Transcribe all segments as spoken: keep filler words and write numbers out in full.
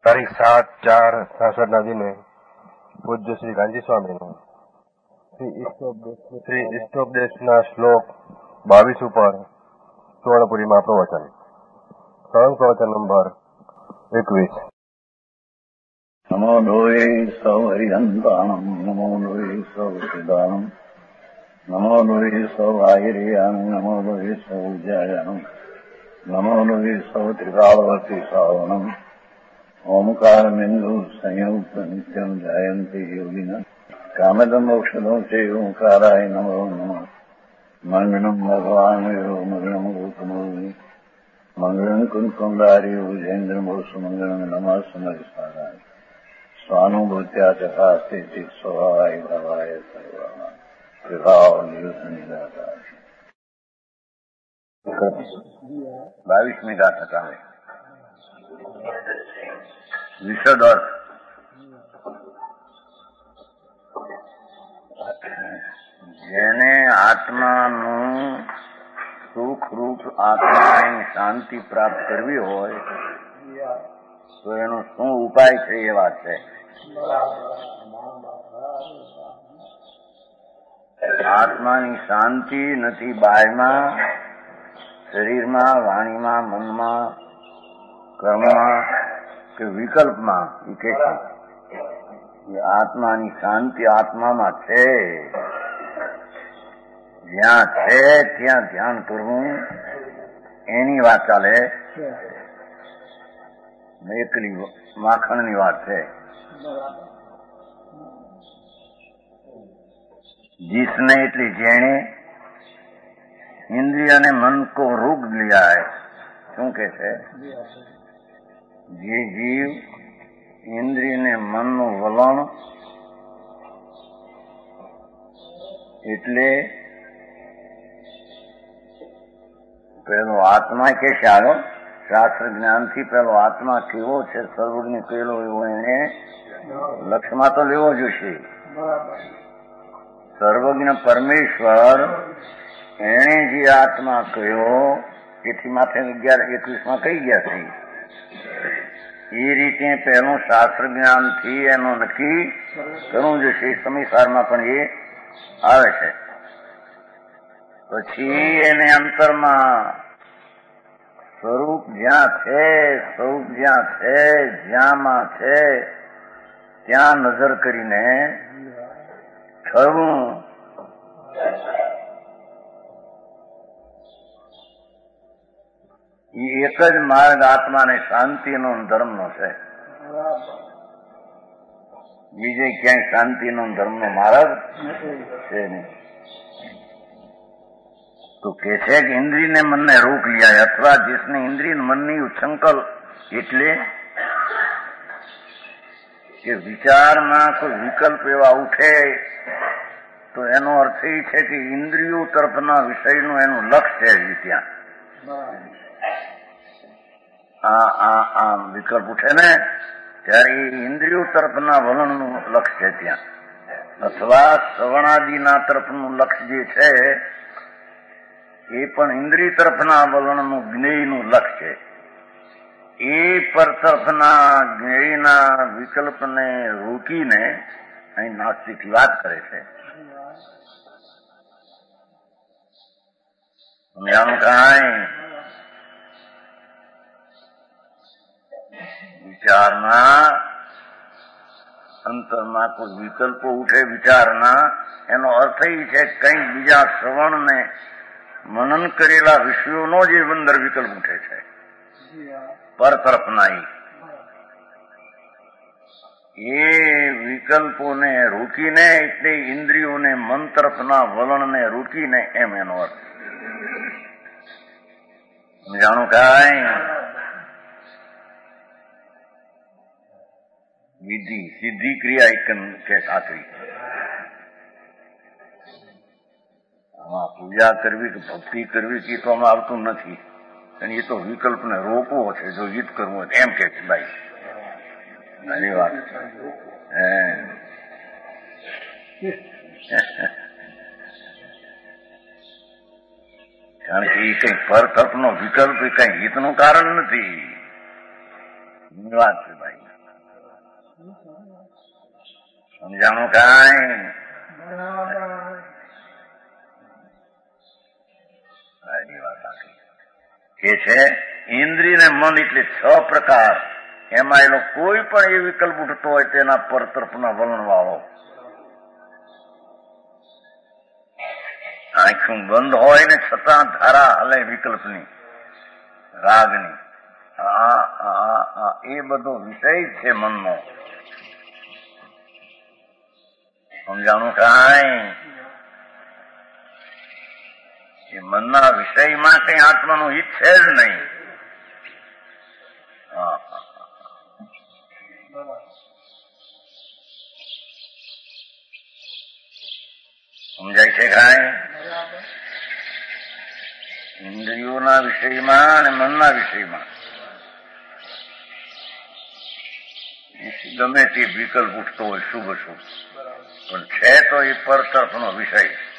તારીખ સાત ચાર છાસઠ ના દિને પૂજ્ય શ્રી ગાંધી સ્વામીનું શ્રી ઇષ્ટોપદેશના શ્લોક બાવીસ ઉપર સુવર્ણપુરીમાં પ્રવચન. સળંગ પ્રવચન નંબર એકવીસ. નમો લોહે સૌ હરિહંતાણમ, નમો લોહે સૌ સિદ્ધાણમ, નમો લોહે સૌ આયર્યાણમ, નમો લોહે સૌ ઉજ્જાયાણમ, નમો લોહે સૌ ત્રિકાળવર્તી શ્રાવણમ, ઓમકાર બિંદુ સંયુક્ત નિત્યમ જાયંતી યોગિના કામદમ ઔષધો છે ઓંકારાય નમો નમઃ. મંગળમ ભગવાન મંગળમ ગોતમોહિ મંગળમ કુંકુંડારી ઉજેન્દ્રમ સુમંગળમ નમઃ સમરિસ્વારાય સ્વાનુભૂત્યા ચકાસ્તે સ્વભાવાય ભાવાય સર્વા વિભાવ નિદાતા. બાવીસમી ગાથા ચાલે. વિશદ અર્થ. જેને આત્માનું સુખરૂપ આત્માની શાંતિ પ્રાપ્ત કરવી હોય તો એનો શું ઉપાય છે એ વાત છે. આત્માની શાંતિ નથી બાહ્યમાં, શરીરમાં, વાણીમાં, મનમાં, કર્મમાં કે વિકલ્પમાં. એ કે છે આત્માની શાંતિ આત્મામાં છે. જ્યાં છે ત્યાં ધ્યાન કરવું એની વાત ચાલે. એકલી માખણની વાત છે. जिसने એટલે જેણે ઇન્દ્રિય અને મન કો રોક लिया है. શું કે છે? જે જીવ ઇન્દ્રિય ને મનનું વલણ એટલે પેલો આત્મા કે ચાલો શાસ્ત્ર જ્ઞાનથી પેલો આત્મા કેવો છે, સર્વજ્ઞ પેલો એવો એને લક્ષ્યમાં તો લેવો જોશે. સર્વજ્ઞ પરમેશ્વર એને જે આત્મા કહ્યો એથી માથે અગિયાર એકવીસમાં કહી ગયા છે. એ રીતે પહેલું શાસ્ત્ર જ્ઞાનથી એનું નક્કી કરવું જોશે. સમયસારમાં પણ એ આવે છે. પછી એને અંતરમાં સ્વરૂપ જ્યાં છે, સ્વરૂપ જ્યાં છે, જ્યાંમાં છે ત્યાં નજર કરીને ઠરવું. એ એક જ માર્ગ આત્માને શાંતિનો ધર્મનો છે. બીજે ક્યાંય શાંતિનો ધર્મનો માર્ગ છે નહીં. તો કે છે કે ઇન્દ્રિય ને મનને રોક लिया અથવા जिसने ઇન્દ્રિય મનની ઉચ્છંકલ એટલે કે વિચારમાં કોઈ વિકલ્પ એવા ઉઠે તો એનો અર્થ એ છે કે ઇન્દ્રિયો તરફના વિષયનું એનું લક્ષ્ય છે. ત્યાં આ આ આ વિકલ્પ ઉઠે ને ત્યારે એ ઇન્દ્રિયો તરફના વલણનું લક્ષ્ય છે ત્યાં. અથવા શ્રવણાદિના તરફનું લક્ષ્ય જે છે એ પણ ઇન્દ્રિય તરફના વલણનું જ્ઞેયનું લક્ષ્ય છે. એ પર તરફના જ્ઞેયના વિકલ્પને રોકીને અહીં નાસ્તિકની વાત કરે છે. આનું કાંઈ વિચારના અંતરમાં કોઈ વિકલ્પો ઉઠે વિચારના, એનો અર્થ એ છે કંઈક બીજા શ્રવણને મનન કરેલા વિષયોનો જે અંદર વિકલ્પ ઉઠે છે પર તરફના, એ વિકલ્પોને રોકીને એટલે ઇન્દ્રિયોને મન તરફના વલણને રોકીને એમ એનો અર્થ. જાણું કાંઈ વિધિ સિદ્ધિ ક્રિયા એક કે સાચવી. આમાં પૂજા કરવી કે ભક્તિ કરવી કે તો આમાં આવતું નથી. અને એ તો વિકલ્પને રોકવો છે. જો હિત કરવું હોય એમ કે છે ભાઈ. ઘણી વાત કારણ કે એ કઈ પરતપનો વિકલ્પ એ કઈ હિતનું કારણ નથી. વાત છે ભાઈ. સમજાણું કાંઈ? કે છે ઇન્દ્રિય ને મન એટલે છ પ્રકાર. એમાં એનો કોઈ પણ એ વિકલ્પ ઉઠતો હોય તેના પર તરફના વલણ વાળો. આંખું બંધ હોય ને છતાં ધારા હલે વિકલ્પની, રાગની. એ બધો વિષય છે મનનો. સમજાણું કાંઈ? એ મનના વિષયમાં કઈ આત્માનું હિત છે જ નહીં. સમજાય છે કાંઈ? ઇન્દ્રિયોના વિષયમાં અને મનના વિષયમાં ગમે તે વિકલ્પ ઉઠતો હોય શુભ શુભ, પણ છે તો એ પર તરફનો વિષય.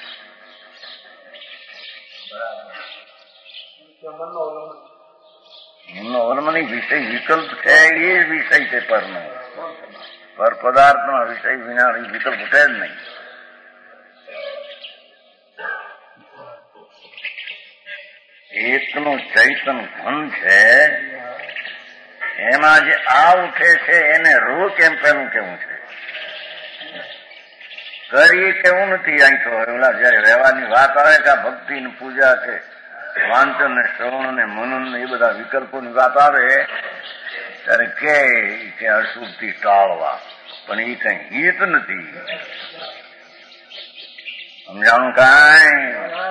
મનનો અવલંબન વિષય વિકલ્પ છે એ વિષય છે પરનો. પર પદાર્થનો વિષય વિના વિકલ્પ ઉઠે જ નહીં. એકનું ચૈતન ઘન છે, એમાં જે આ ઉઠે છે એને રૂ કેમ પેલું કેવું છે? કરી કેવું નથી. અહીં તો ઓલા જયારે વ્યવહારની વાત આવે કે ભક્તિ ને પૂજા કે વાંચન ને શ્રવણ ને મનન ને એ બધા વિકલ્પોની વાત આવે ત્યારે કે અશુભથી ટાળવા, પણ એ કઈ હિત નથી. સમજાણું કાંઈ?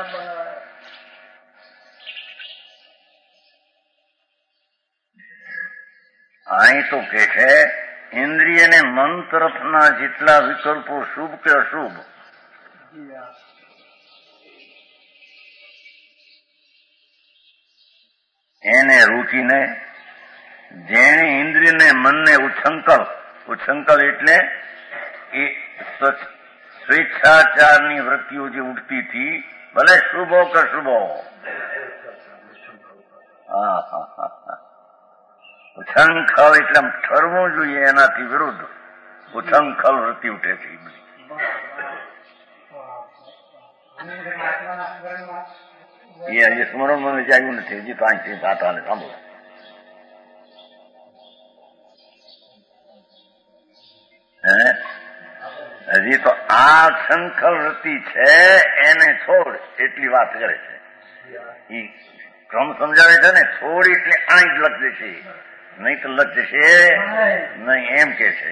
અહીં તો કે છે ઇન્દ્રિય ને મન તરફના જેટલા વિકલ્પો શુભ કે અશુભ, એને રૂચીને જેણે ઇન્દ્રિય ને મનને ઉચ્છંકલ, ઉચ્છંકલ એટલે એ સ્વેચ્છાચારની વૃત્તિઓ જે ઉઠતી હતી, ભલે શુભો કે શુભો, હા હા હા, ઉચ્છંખલ એટલે ઠરવું જોઈએ એનાથી વિરુદ્ધ ઉચ્છંખલ વૃત્તિ ઉઠે છે. એ હજી સ્મરણ મને જાગ્યું નથી. હજી પાંચ થી સાત આને સાંભળો. હજી તો આ શંખલ વૃત્તિ છે એને છોડ એટલી વાત કરે છે. એ ક્રમ સમજાવે છે ને, છોડ એટલે આઈ જ લખ દેશે, નહીં તો લખ દેશે નહીં એમ કે છે.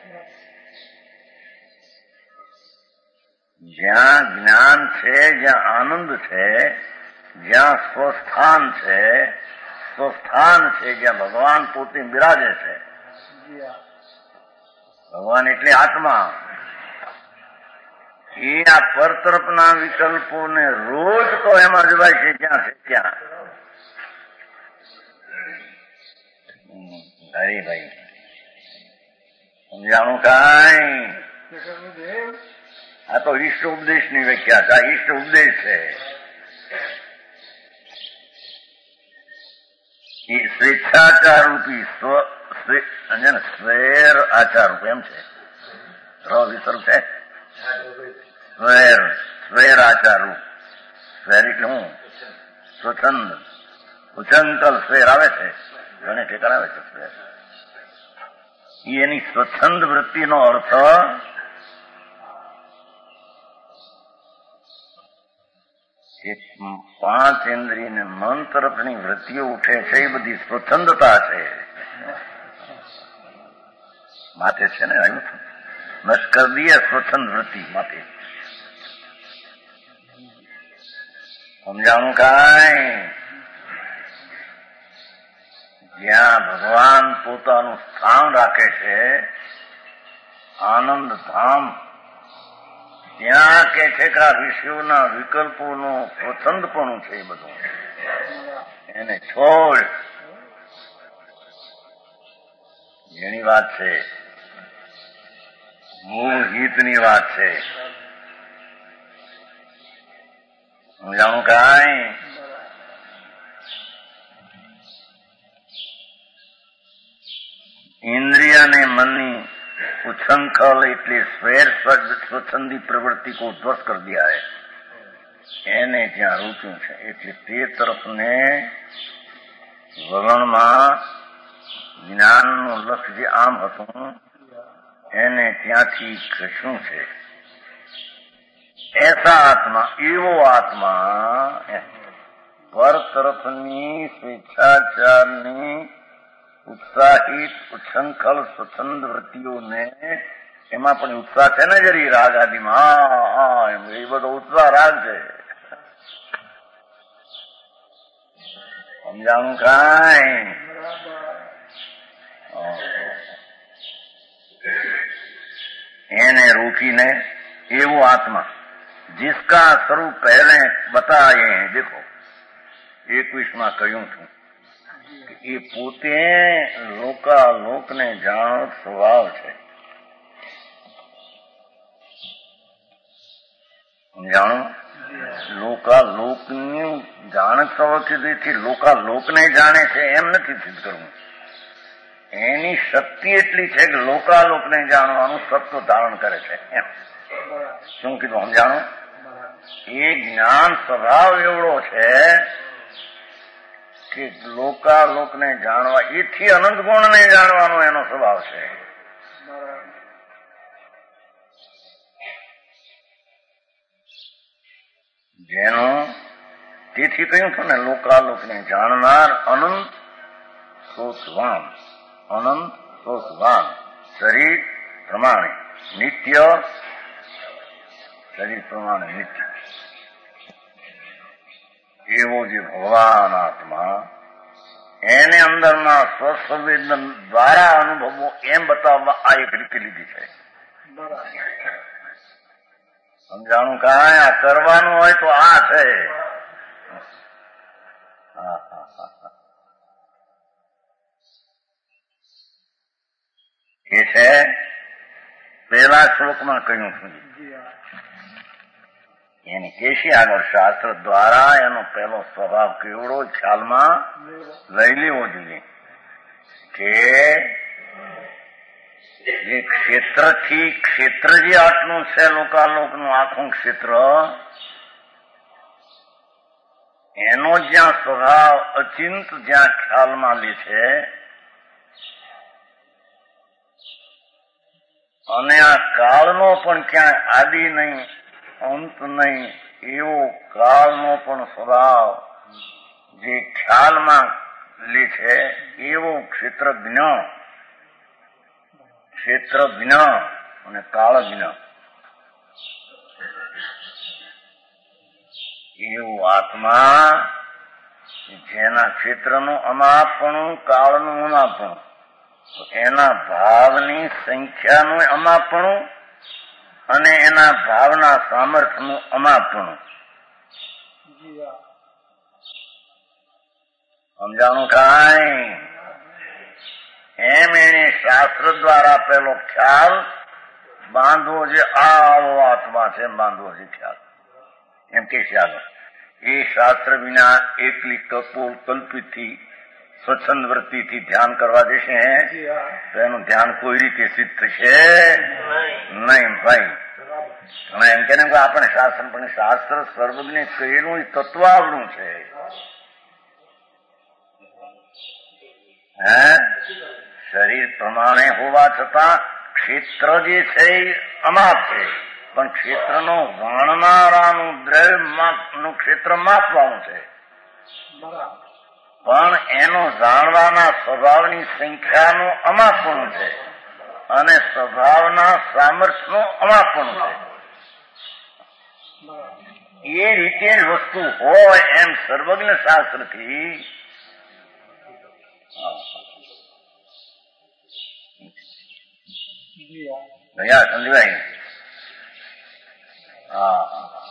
જ્યાં જ્ઞાન છે, જ્યાં આનંદ છે, જ્યાં સ્વસ્થાન છે, સ્વસ્થાન છે જ્યાં ભગવાન પોતે બિરાજે છે. ભગવાન એટલે આત્મા. એ આ પર તરફના વિકલ્પોને રોજ તો એમાં જવાય છે જ્યાં છે ત્યાં. હરી ભાઈ સમજાણું કાંઈ? આ તો ઈષ્ટ ઉપદેશની વ્યાખ્યા છે. આ ઈષ્ટ ઉપદેશ છે. એ સ્વેચ્છાચાર રૂપી સ્વેર આચાર રૂપ એમ છે. ર વિસર્ગ છે. સ્વેર સ્વેર આચાર રૂપ. સ્વેર એટલે હું સ્વચ્છંદ, ઉચ્છંકલ સ્વેર આવે છે, ઘણે ઠેકાણ આવે છે સ્વેર. એની સ્વચ્છંદ વૃત્તિનો અર્થ એ પાંચ ઇન્દ્રિય ને મન તરફની વૃત્તિઓ ઉઠે છે એ બધી સ્વચ્છંદતા છે માટે છે ને. નષ્કર્દીય સ્વચ્છંદ વૃત્તિ માટે. સમજાણું કાંઈ? જ્યાં ભગવાન પોતાનું સ્થાન રાખે છે, આનંદ ધામ, ત્યાં કે છે કે આ વિષયોના વિકલ્પોનું સ્વચ્છંદપણું છે એ બધું એને છોડ. જેની વાત છે, મૂળ હિતની વાત છે. સમજાણું કાંઈ? ઇન્દ્રિય અને મનની उच्छृंखल એટલે સ્વૈર સ્વચ્છંદી પ્રવૃત્તિ को ध्वस्त कर दिया है એને જ્યાં રૂચ્યું છે એટલે તે તરફને વલણમાં જ્ઞાનનું લક્ષ્ય જે આમ હતું એને ત્યાંથી ખસ્યું છે. એસા આત્મા એવો આત્મા પર તરફની સ્વેચ્છાચારની ઉત્સાહિત ઉચ્છૃંખલ સ્વચ્છંદ વૃત્તિઓને એમાં પણ ઉત્સાહ છે ને જરી રાગ આદિમાં હા એ બધો ઉત્સાહ રાગ છે. સમજાણું કાંઈ એને रोकीने एवो आत्मा जिसका स्वरूप पहले बताए हैं. देखो એકવીસમાં કહ્યું છું એ પોતે લોકાલોકને જાણો સ્વભાવ છે. જાણો લોકાલોકની જાણત સ્વભાવથી લોકાલોકને જાણે છે એમ નથી સિદ્ધ કરવું. એની શક્તિ એટલી છે કે લોકાલોકને જાણવાનું સત્વ ધારણ કરે છે એમ. શું કીધું સમજાણું? એ જ્ઞાન સ્વભાવ એવડો છે કે લોકાલોકને જાણવા એથી અનંત ગુણને જાણવાનો એનો સ્વભાવ છે. જેનો તેથી કહ્યું છું ને લોકાલોકને જાણનાર અનંત સોસવાન અનંત સોસવાન શરીર પ્રમાણે નિત્ય શરીર પ્રમાણે નિત્ય એવો જે ભગવાન આત્મા એને અંદરના સ્વસંવેદન દ્વારા અનુભવો એમ બતાવવા આ એક રીતે લીધી છે. સમજાણું કાંઈ આ કરવાનું હોય તો આ છે. એ છે પહેલા શ્લોકમાં કહ્યું છું એની કેશી આગળ શાસ્ત્ર દ્વારા એનો પહેલો સ્વભાવ કેવડો ખ્યાલમાં લઈ લેવો જોઈએ કે જે ક્ષેત્રથી ક્ષેત્ર જે આટલું છે લોકાલોકનું આખું ક્ષેત્ર એનો જ્યાં સ્વભાવ અચિંત જ્યાં ખ્યાલમાં લે છે અને આ કાળનો પણ ક્યાંય આદિ નહીં અંત નહીં એવો કાળનો પણ સ્વભાવ જે ખ્યાલમાં લે છે એવો ક્ષેત્રજ્ઞ ક્ષેત્રજ્ઞ અને કાળજ્ઞ એવું આત્મા જેના ક્ષેત્રનું અમાપણું કાળનું અમાપણું એના ભાવની સંખ્યાનું અમાપણું અને એના ભાવના સામર્થ્યનું અમાપણું. સમજાણું કાંઈ? એમ એને શાસ્ત્ર દ્વારા પેલો ખ્યાલ બાંધવો છે. આવો આત્મા છે એમ બાંધવો છે ખ્યાલ એમ કે છે આગળ. એ શાસ્ત્ર વિના એકલી કપોલ કલ્પિતથી સ્વચ્છંદ વૃત્તિથી ધ્યાન કરવા જશે તો એનું ધ્યાન કોઈ રીતે સિદ્ધ થશે નહીં ભાઈ. તમે એમ કે આપણે શાસ્ત્ર પણ શાસ્ત્ર સર્વજ્ઞ કહેલું તત્વ આવડું છે. હે શરીર પ્રમાણે હોવા છતાં ક્ષેત્ર જે છે એ અમાપ છે પણ ક્ષેત્રનો જાણનારાનું દ્રવ્યનું ક્ષેત્ર માપવાનું છે પણ એનો જાણવાના સ્વભાવની સંખ્યાનું અમાપણું છે અને સ્વભાવના સામર્થ્યનું અમાપણું છે. એ રીતે વસ્તુ હોય એમ સર્વજ્ઞ શાસ્ત્રથી ભૈયા સંજયભાઈ હા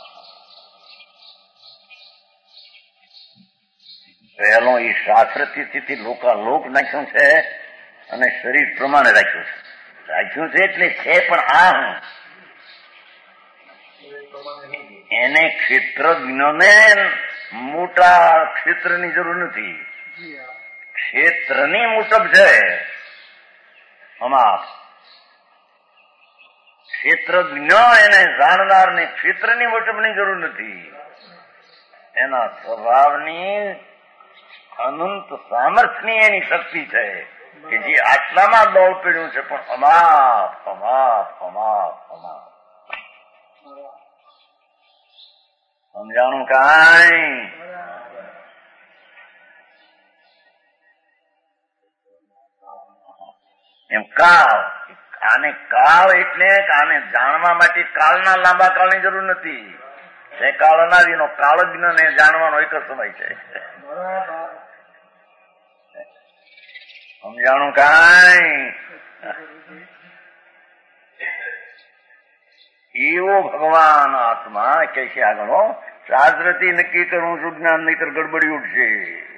પહેલો એ શાસ્ત્રથી લોકાલોક નાખ્યું છે અને શરીર પ્રમાણે રાખ્યું છે. રાખ્યું છે એટલે છે પણ આ હું એને ક્ષેત્રજ્ઞને મોટા ક્ષેત્રની જરૂર નથી. ક્ષેત્રની મુજબ છે અમાપ ક્ષેત્રજ્ઞ એને જાણનારને ક્ષેત્રની વટપની જરૂર નથી. એના સ્વભાવની અનંત સામર્થ્યની એની શક્તિ છે કે જે આટલામાં દોડ પડ્યું છે પણ અમાપ અમાપ અમાપ અમાપ. સમજાણું કાંઈ? એમ કાળ, આને કાળ એટલે આને જાણવા માટે કાળના લાંબા કાળની જરૂર નથી. એ કાળ અનાદિનો કાળજ્ઞને જાણવાનો એક જ સમય છે. સમજાણું કાંઈ? એવો ભગવાન આત્મા કે છે આગળ શાસ્ત્રથી નક્કી કરવું છું જ્ઞાન નહીતર ગડબડી ઉઠશે.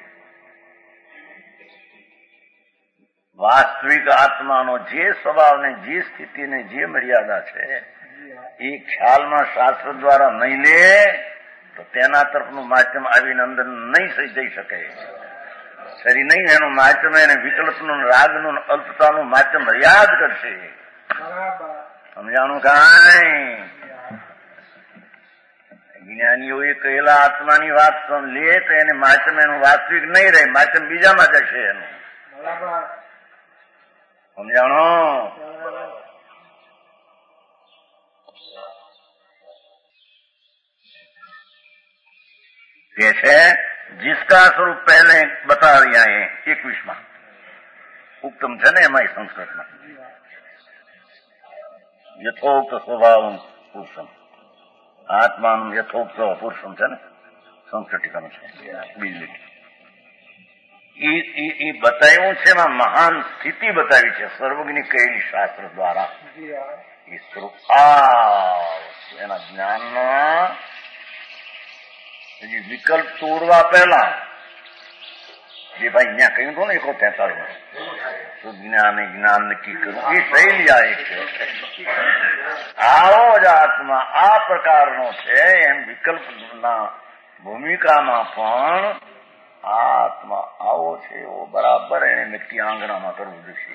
વાસ્તવિક આત્માનો જે સ્વભાવને જે સ્થિતિને જે મર્યાદા છે એ ખ્યાલમાં શાસ્ત્ર દ્વારા નહીં લે તો તેના તરફનું માધ્યમ આવીને અંદર નહીં જઈ શકે. સરી નહીં એનું માધ્યમ એને વિકલ્પનું રાગનું અલ્પતાનું માધ્યમ યાદ કરશે. સમજાણું કાંઈ? જ્ઞાનીઓએ કહેલા આત્માની વાત લે તો એને માધ્યમ એનું વાસ્તવિક નહીં રહે, માધ્યમ બીજામાં જશે એનું. સમજાણો? કે છે जिसका स्वरूप पहले बता दिया है એકવીસમાં ઉત્તમ છે ને એમાં સંસ્કૃતમાં યથોક્ત સ્વભાવ પુરુષમ આત્માનું યથોક્ત પુરુષમ છે ને સંસ્કૃત ટીકાનું છે બીજું એ બતાવ્યું છે એમાં મહાન સ્થિતિ બતાવી છે સર્વજ્ઞની કહેલી શાસ્ત્ર દ્વારા. એ સ્વરૂપ એના જ્ઞાનના હજી વિકલ્પ તોડવા પહેલા જે ભાઈ અહીંયા કહ્યું હતું ને એકો તેતાળીસ સુજ્ઞાન જ્ઞાન નક્કી કરવું એ શૈલી આ એક છે. આવો જ આત્મા આ પ્રકારનો છે એમ વિકલ્પના ભૂમિકામાં પણ આ આત્મા આવો છે એવો બરાબર એને નક્કી આંગણામાં કરવું જોઈશે.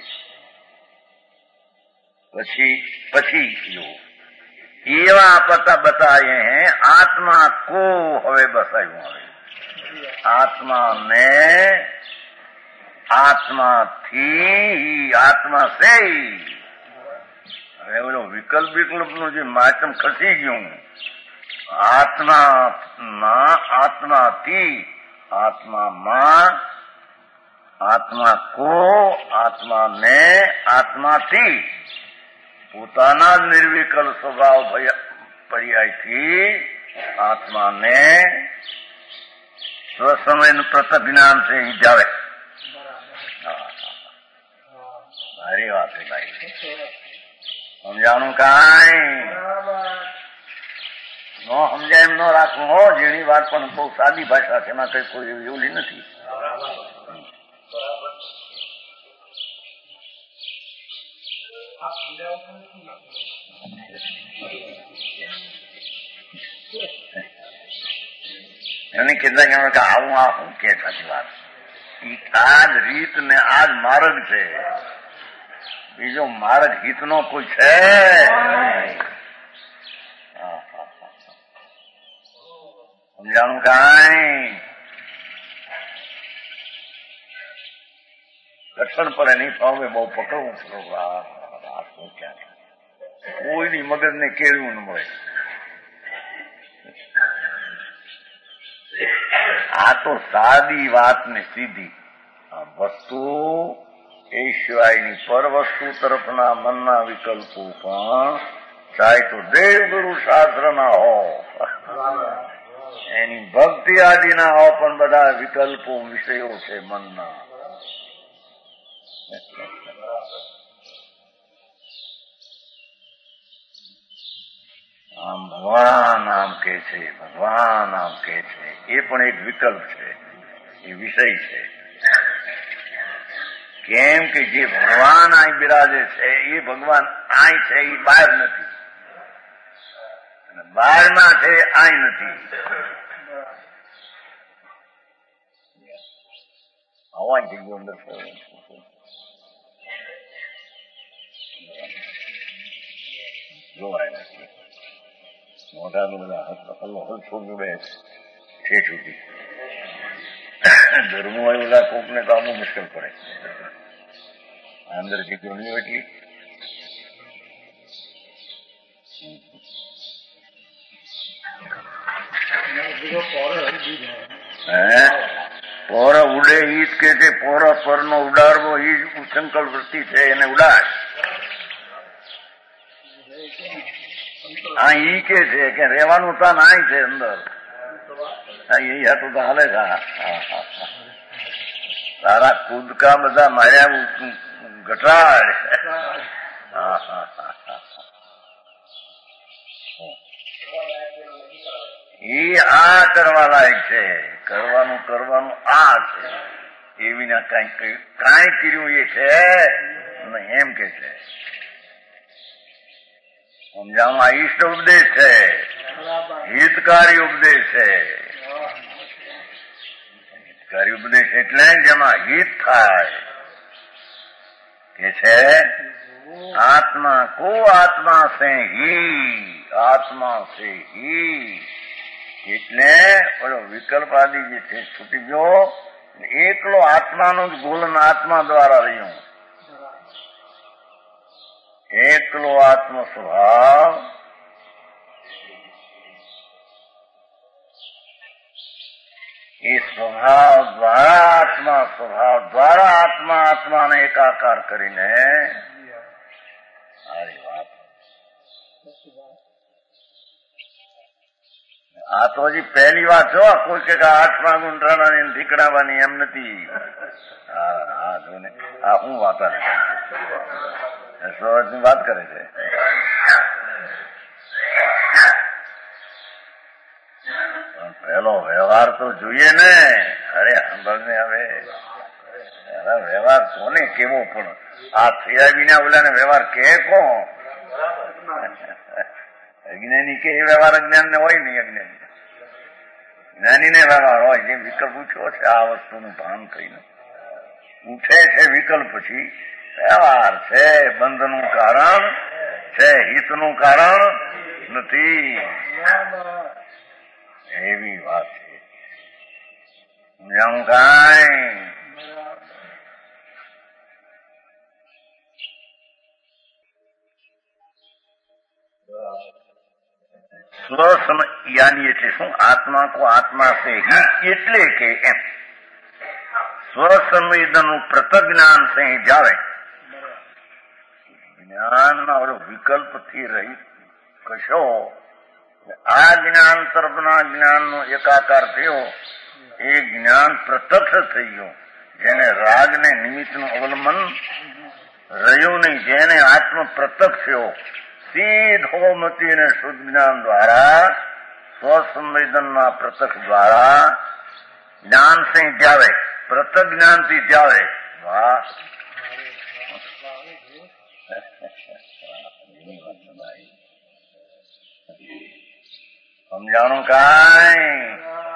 પછી પછી જો એવા પતા બતાએ હે આત્મા કો હવે બસાયું. હવે આત્માને આત્માથી આત્મા સે હવે ઓલો વિકલ્પ વિકલ્પનું જે માધ્યમ ખસી ગયું આત્મા આત્માથી આત્મામાં આત્મા કો આત્માને આત્માથી પોતાના જ નિર્વિકલ્પ સ્વભાવ પર્યાયથી આત્માને સ્વસમયનું પ્રત્યક્ષ જ્ઞાન છે એ જાવે. મારી વાત છે ભાઈ. સમજાણું કાંઈ? ન સમજાય એમ ન રાખવું હો. જેની વાત પણ બહુ સાદી ભાષા છે એમાં કઈ કોઈ એવી ઓલી નથી. એને કેટલાક એમ કે આવું આ શું કે સાચી વાત. આ જ રીત ને આ જ માર્ગ છે. બીજો માર્ગ હિતનો કોઈ છે? સમજાણું કાંઈ? લક્ષણ પડે નહીં પાવે બહુ પકડવું શું ક્યાં કોઈની મગજને કેળવું ન મળે. આ તો સાદી વાત ને સીધી વસ્તુ એ સિવાયની પર વસ્તુ તરફના મનના વિકલ્પો પણ ચાહે તો દેવગુરુ શાસ્ત્રના હો એની ભક્તિ આદિના હો પણ બધા વિકલ્પો વિષયો છે મનના. આમ ભગવાન આમ કે છે ભગવાન આમ કે છે એ પણ એક વિકલ્પ છે, એ વિષય છે. કેમ કે જે ભગવાન અહીં બિરાજે છે એ ભગવાન અહીં છે એ બહાર નથી અને બહારમાં છે અહીં નથી. હવા થઈ ગયો અંદર જોવાય નથી. મોટા તો બધા હલ્લો હલ છોડ્યું બે છે છૂટી ધર્મો હોય બધા કોકને તો આવું મુશ્કેલ પડે. અંદર દીકરીઓ એટલી પોર ઉડે ઈ જ કે છે, પોર પરનો ઉડાડવો ઈ જ સંકલ્પ વૃત્તિ છે, એને ઉડાડ. આ ઈ કે છે કે રહેવાનું તાન આય છે અંદર. એ હતું તો હાલે છે. તારા કૂદકા બધા માર્યા ઘટાડ. એ આ કરવા લાયક છે. કરવાનું કરવાનું આ છે. એવી ના કઈ કાંઈ કર્યું એ છે એમ કે છે. સમજાવવા ઈષ્ટ ઉપદેશ છે, હિતકારી ઉપદેશ છે. હિતકારી ઉપદેશ એટલે જેમાં હિત થાય કે છે આત્મા કો આત્મા સે હી, આત્મા સે હી. એટલે ઓલો વિકલ્પ આદિ જે છે છૂટી ગયો. એકલો આત્માનો જ ગોલન આત્મા દ્વારા રહ્યું. એકલો આત્મ સ્વભાવ એ સ્વભાવ દ્વારા આત્મા સ્વભાવ દ્વારા આત્મા આત્માને એકાકાર કરીને સારી વાત. આ તો હજી પહેલી વાત છો. કોઈ કે આઠમા ગુંઠાણાની ઠીકડાવાની એમ નથી. હા જો ને આ હું વાત ની વાત કરે છે. પેલો વ્યવહાર તો જોઈએ ને. અરે સાંભળને હવે વ્યવહાર કોને કેવો પણ આ થયા વિના ઓલાને વ્યવહાર કે કોણ? અજ્ઞાની કે એ વ્યવહાર અજ્ઞાન ને હોય નહીં. અજ્ઞાની જ્ઞાની ને વ્યવહાર હોય. જેમ વિકલ્પ ઉઠ્યો છે આ વસ્તુનું ભાન થઈને ઉઠે છે વિકલ્પ પછી વ્યવહાર છે. બંધનું કારણ છે, હિતનું કારણ નથી. એવી વાત છે. સમજાવું કાંઈ? સ્વસમ યાની એટલે શું? આત્મા કો આત્મા સે હી એટલે કે એમ સ્વસંવેદનનું પૃથક જ્ઞાન સે જાવે. જ્ઞાનમાં ઓલો વિકલ્પથી રહી કશો આ જ્ઞાન તરફના જ્ઞાનનો એકાકાર થયો. એ જ્ઞાન પ્રત્યક્ષ થઈ ગયું. જેને રાગને નિમિત્તનું અવલંબન રહ્યું નહીં. જેને આત્મ પ્રત્યક્ષ થયો સીધો મતિ અને શુદ્ધ જ્ઞાન દ્વારા સ્વસંવેદનના પ્રત્યક્ષ દ્વારા જ્ઞાન સે જાવે. પ્રત્યક્ષ જ્ઞાનથી જાવે. વાહ સમજાણું કાંઈ?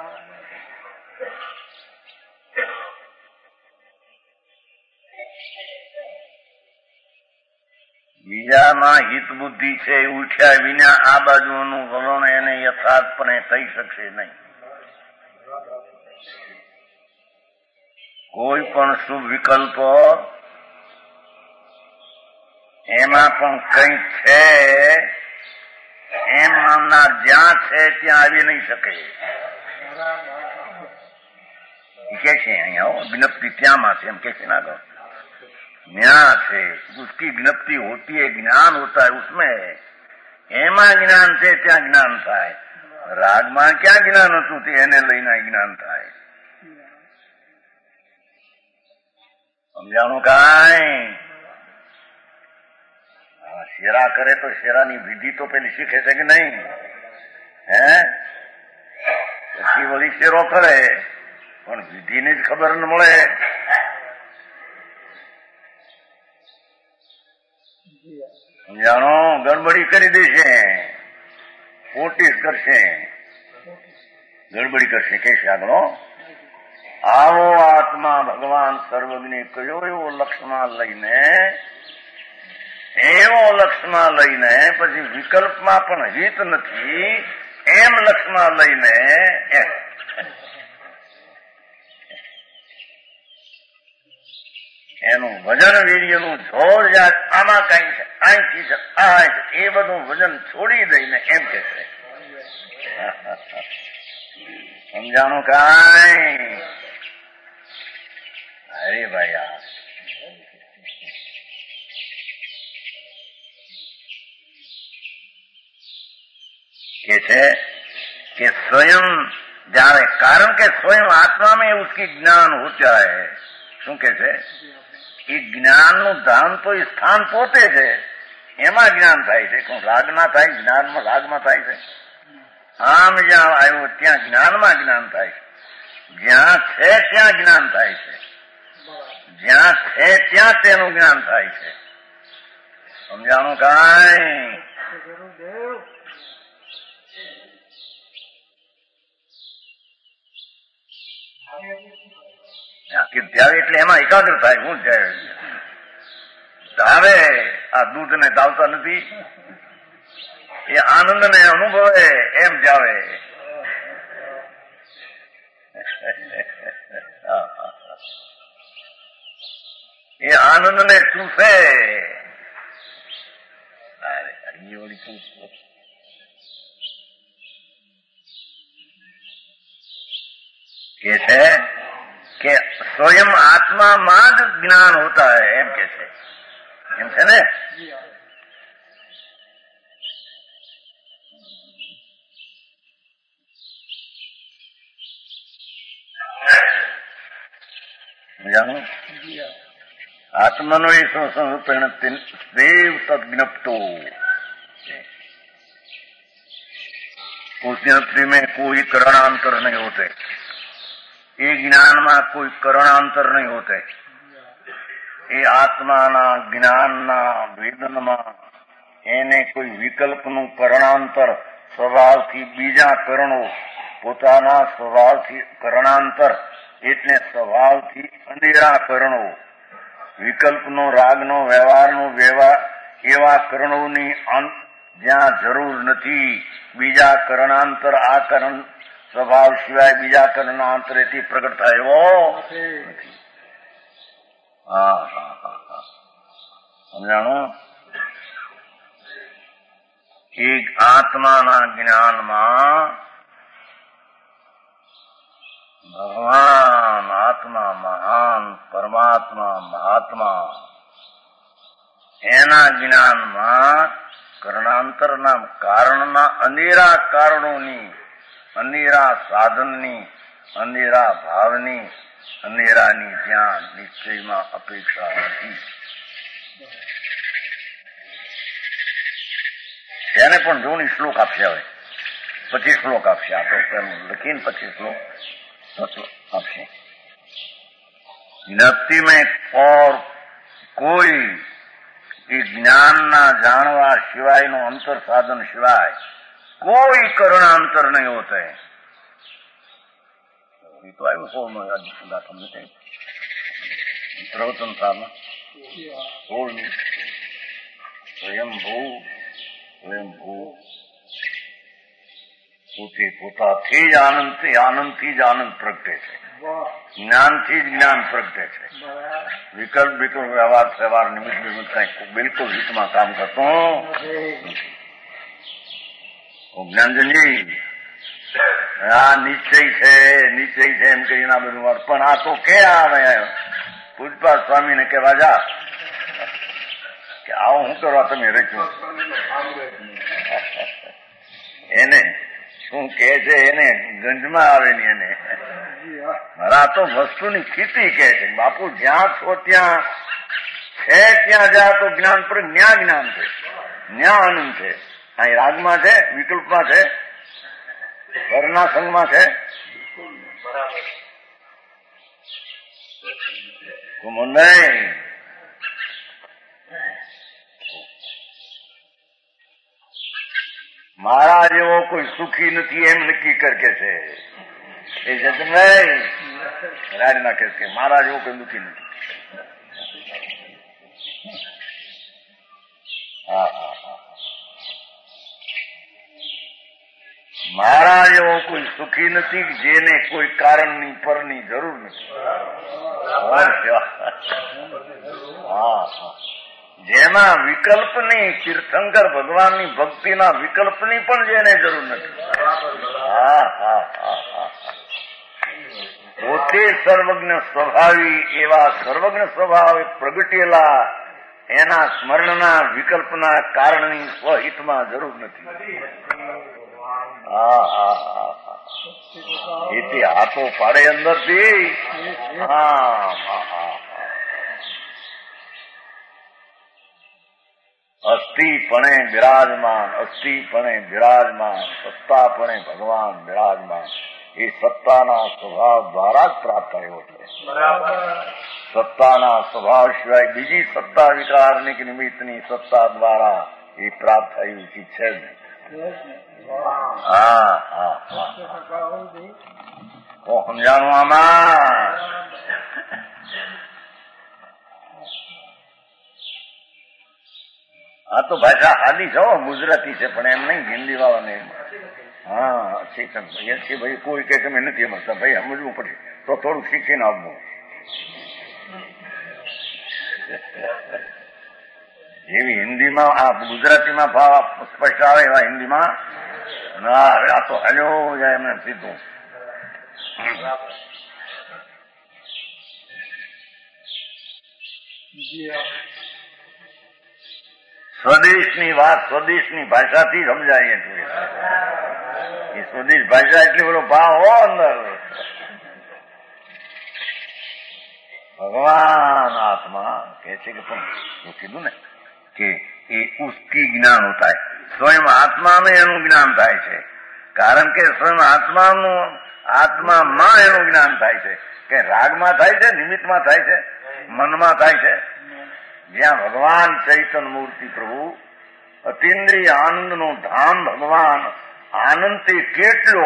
બીજામાં હિત બુદ્ધિ છે ઉઠ્યા વિના આ બાજુનું વલણ એને યથાર્થપણે થઈ શકશે નહીં. કોઈ પણ શુભ વિકલ્પો એમાં પણ કંઈક છે એમ માનનાર જ્યાં છે ત્યાં આવી નહીં શકે. કે છે અહીંયા જ્ઞપ્તિ ત્યાંમાં છે એમ કે છે ના જ્ઞાન છે उसकी ज्ञप्ति होती है, ज्ञान होता है उसमें. એમાં જ્ઞાન છે ત્યાં જ્ઞાન થાય. રાગમાં ક્યાં જ્ઞાન હતું તે એને લઈને જ્ઞાન થાય. સમજાણું કાંઈ? શેરા કરે તો શેરાની વિધિ તો પેલી શીખે છે કે નહીં? હે પછી વળી શેરો કરે પણ વિધિની જ ખબર ન મળે. સમજાણો? ગડબડી કરી દેશે, ખોટી કરશે, ગડબડી કરશે. કે છે આગળ આવો આત્મા ભગવાન સર્વજ્ઞ કયો એવો લક્ષમાં લઈને એવો લક્ષમાં લઈને પછી વિકલ્પમાં પણ હિત નથી એમ લક્ષમાં લઈને એનું વજન વીર્યનું જોર જાત આમાં કઈ છે અહીંથી છે આ એ બધું વજન છોડી દઈને એમ કે છે સમજાણું કાંઈ? અરે ભાઈ આ કે છે कि स्वयं जाने कारण के स्वयं आत्मा में उसकी ज्ञान होता है શું કે છે એ જ્ઞાનનું ધામ તો એ સ્થાન પોતે છે એમાં જ્ઞાન થાય છે. રાગમાં થાય જ્ઞાનમાં રાગમાં થાય છે. આમ જ્યાં આવ્યો ત્યાં જ્ઞાનમાં જ્ઞાન થાય છે. જ્યાં છે ત્યાં જ્ઞાન થાય છે. જ્યાં છે ત્યાં તેનું જ્ઞાન થાય છે. સમજાણું કાંઈ? ત્યારે એટલે એમાં એકાગ્ર થાય. હું ધાવે આ દૂધ ને ધાવતા નથી એ આનંદ ને અનુભવે એમ જાવે. એ આનંદ ને ચૂસે કે છે કે સ્વયં આત્મામાં જ જ્ઞાન હોતા હૈ એમ કે છે. એમ છે ને? જાણું આત્મનો એ સંપૂર્ણ દેવ तज्ञप्तो उस ज्ञप्ति में कोई करणांतर नहीं होते. એ જ્ઞાનમાં કોઈ કરણાંતર નહીં હોતે. એ આત્માના જ્ઞાનના વેદનમાં એને કોઈ વિકલ્પનું કરણાંતર સ્વભાવથી બીજા કરણો પોતાના સ્વભાવથી કરણાંતર એટલે સ્વભાવથી અંધેરા કરણો વિકલ્પનો રાગનો વ્યવહારનો વ્યવહાર એવા કરણોની જ્યાં જરૂર નથી. બીજા કરણાંતર આ કરણ સ્વભાવ સિવાય બીજા કરના અંતરેથી પ્રગટ થાય એવો નથી. હા હા હા હા સમજાણું? એક આત્માના જ્ઞાનમાં ભગવાન આત્મા મહાન પરમાત્મા મહાત્મા એના જ્ઞાનમાં કરણાંતરના કારણના અંધેરા કારણોની અંધેરા સાધનની અંધેરા ભાવની અંધેરાની જ્યાં નિશ્ચયમાં અપેક્ષા હતી તેને પણ જોની શ્લોક આપ્યા હોય. પચીસ શ્લોક આપશે. આ તો લખીને પચીસ શ્લોક આપશે. જ્ઞપ્તિ મેં और કોઈ એ જ્ઞાનના જાણવા સિવાયનો અંતર સાધન સિવાય कोई करणांतर नहीं होता है. ये तो आयु सोल में आज बात हमने कही प्रवचन था ना सोल में स्वयं भू स्वयं भू પોતે પોતાથી જ આનંદથી આનંદથી જ આનંદ પ્રગટે છે. જ્ઞાનથી જ જ્ઞાન પ્રગટે છે. વિકલ્પ વિકલ્પ વ્યવહાર વ્યવહાર નિમિત્ત નિમિત્ત કઈ બિલકુલ હિતમાં કામ કરતો જ્ઞાનજનજી આ નિશ્ચય છે નિશ્ચય છે એમ કરીને આ બધું પણ આ તો કે આવે પૂજપાલ સ્વામીને કહેવા જા કે આવો હું કરવા તમે રચ્યું એને શું કે છે એને ગંજમાં આવે ને એને આ તો વસ્તુની સ્થિતિ કે છે. બાપુ જ્યાં છો ત્યાં છે ત્યાં જા તો જ્ઞાન પર ન્યા જ્ઞાન છે ન્યા આનંદ છે. અહીં રાગમાં છે વિકલ્પમાં છે ઘરના સંગમાં છે નહીં. મારા જેવો કોઈ સુખી નથી એમ નક્કી કરકે છે એ જત નહીં રાજ નાખે છે મારા જેવો કોઈ દુઃખી નથી. જેવો કોઈ સુખી નથી જેને કોઈ કારણની પરની જરૂર નથી. હા, જેના વિકલ્પની, તીર્થંકર ભગવાનની ભક્તિના વિકલ્પની પણ જેને જરૂર નથી. હા હા હા હા પોતે સર્વજ્ઞ સ્વભાવી એવા સર્વજ્ઞ સ્વભાવે પ્રગટેલા એના સ્મરણના વિકલ્પના કારણની સ્વહિતમાં જરૂર નથી. હા હા હા એથી હાથો પાડે અંદરથી. હા હા હા અસ્થિપણે બિરાજમાન, અસ્થિપણે બિરાજમાન, સત્તાપણે ભગવાન બિરાજમાન. એ સત્તાના સ્વભાવ દ્વારા જ પ્રાપ્ત થયો છે. સત્તાના સ્વભાવ સિવાય બીજી સત્તા વિકારની કે નિમિત્તની સત્તા દ્વારા એ પ્રાપ્ત થયું છે જ નહીં. હા હા સમજાણું આમાં? આ તો ભાષા હાલી છો, ગુજરાતી છે પણ એમ નહીં, હિન્દી વાળાને. હા શિક્ષણ છે ભાઈ. કોઈ કે તમે નથી સમજતા, ભાઈ સમજવું પડશે તો થોડુંક શીખીને આવવું. એવી હિન્દીમાં આ ગુજરાતીમાં ભાવ સ્પષ્ટ આવે એવા હિન્દીમાં ના આવે. આ તો હલ્યો જાય એમને સીધું. સ્વદેશની વાત સ્વદેશની ભાષાથી સમજાય છે. એ સ્વદેશ ભાષા એટલે બધો ભાવ હો અંદર. ભગવાન આત્મા કહે છે કે પણ શું કીધું ને કે એ ઉસકી જ્ઞાન હોતા है, સ્વયં આત્માને એનું જ્ઞાન થાય છે. કારણ કે સ્વયં આત્માનું આત્મામાં એનું જ્ઞાન થાય છે. કે રાગમાં થાય છે, નિમિત્તમાં થાય છે, મનમાં થાય છે. જ્યાં ભગવાન ચૈતન્ય મૂર્તિ પ્રભુ અતિન્દ્રિય આનંદનું ધામ ભગવાન આનંદ તે કેટલો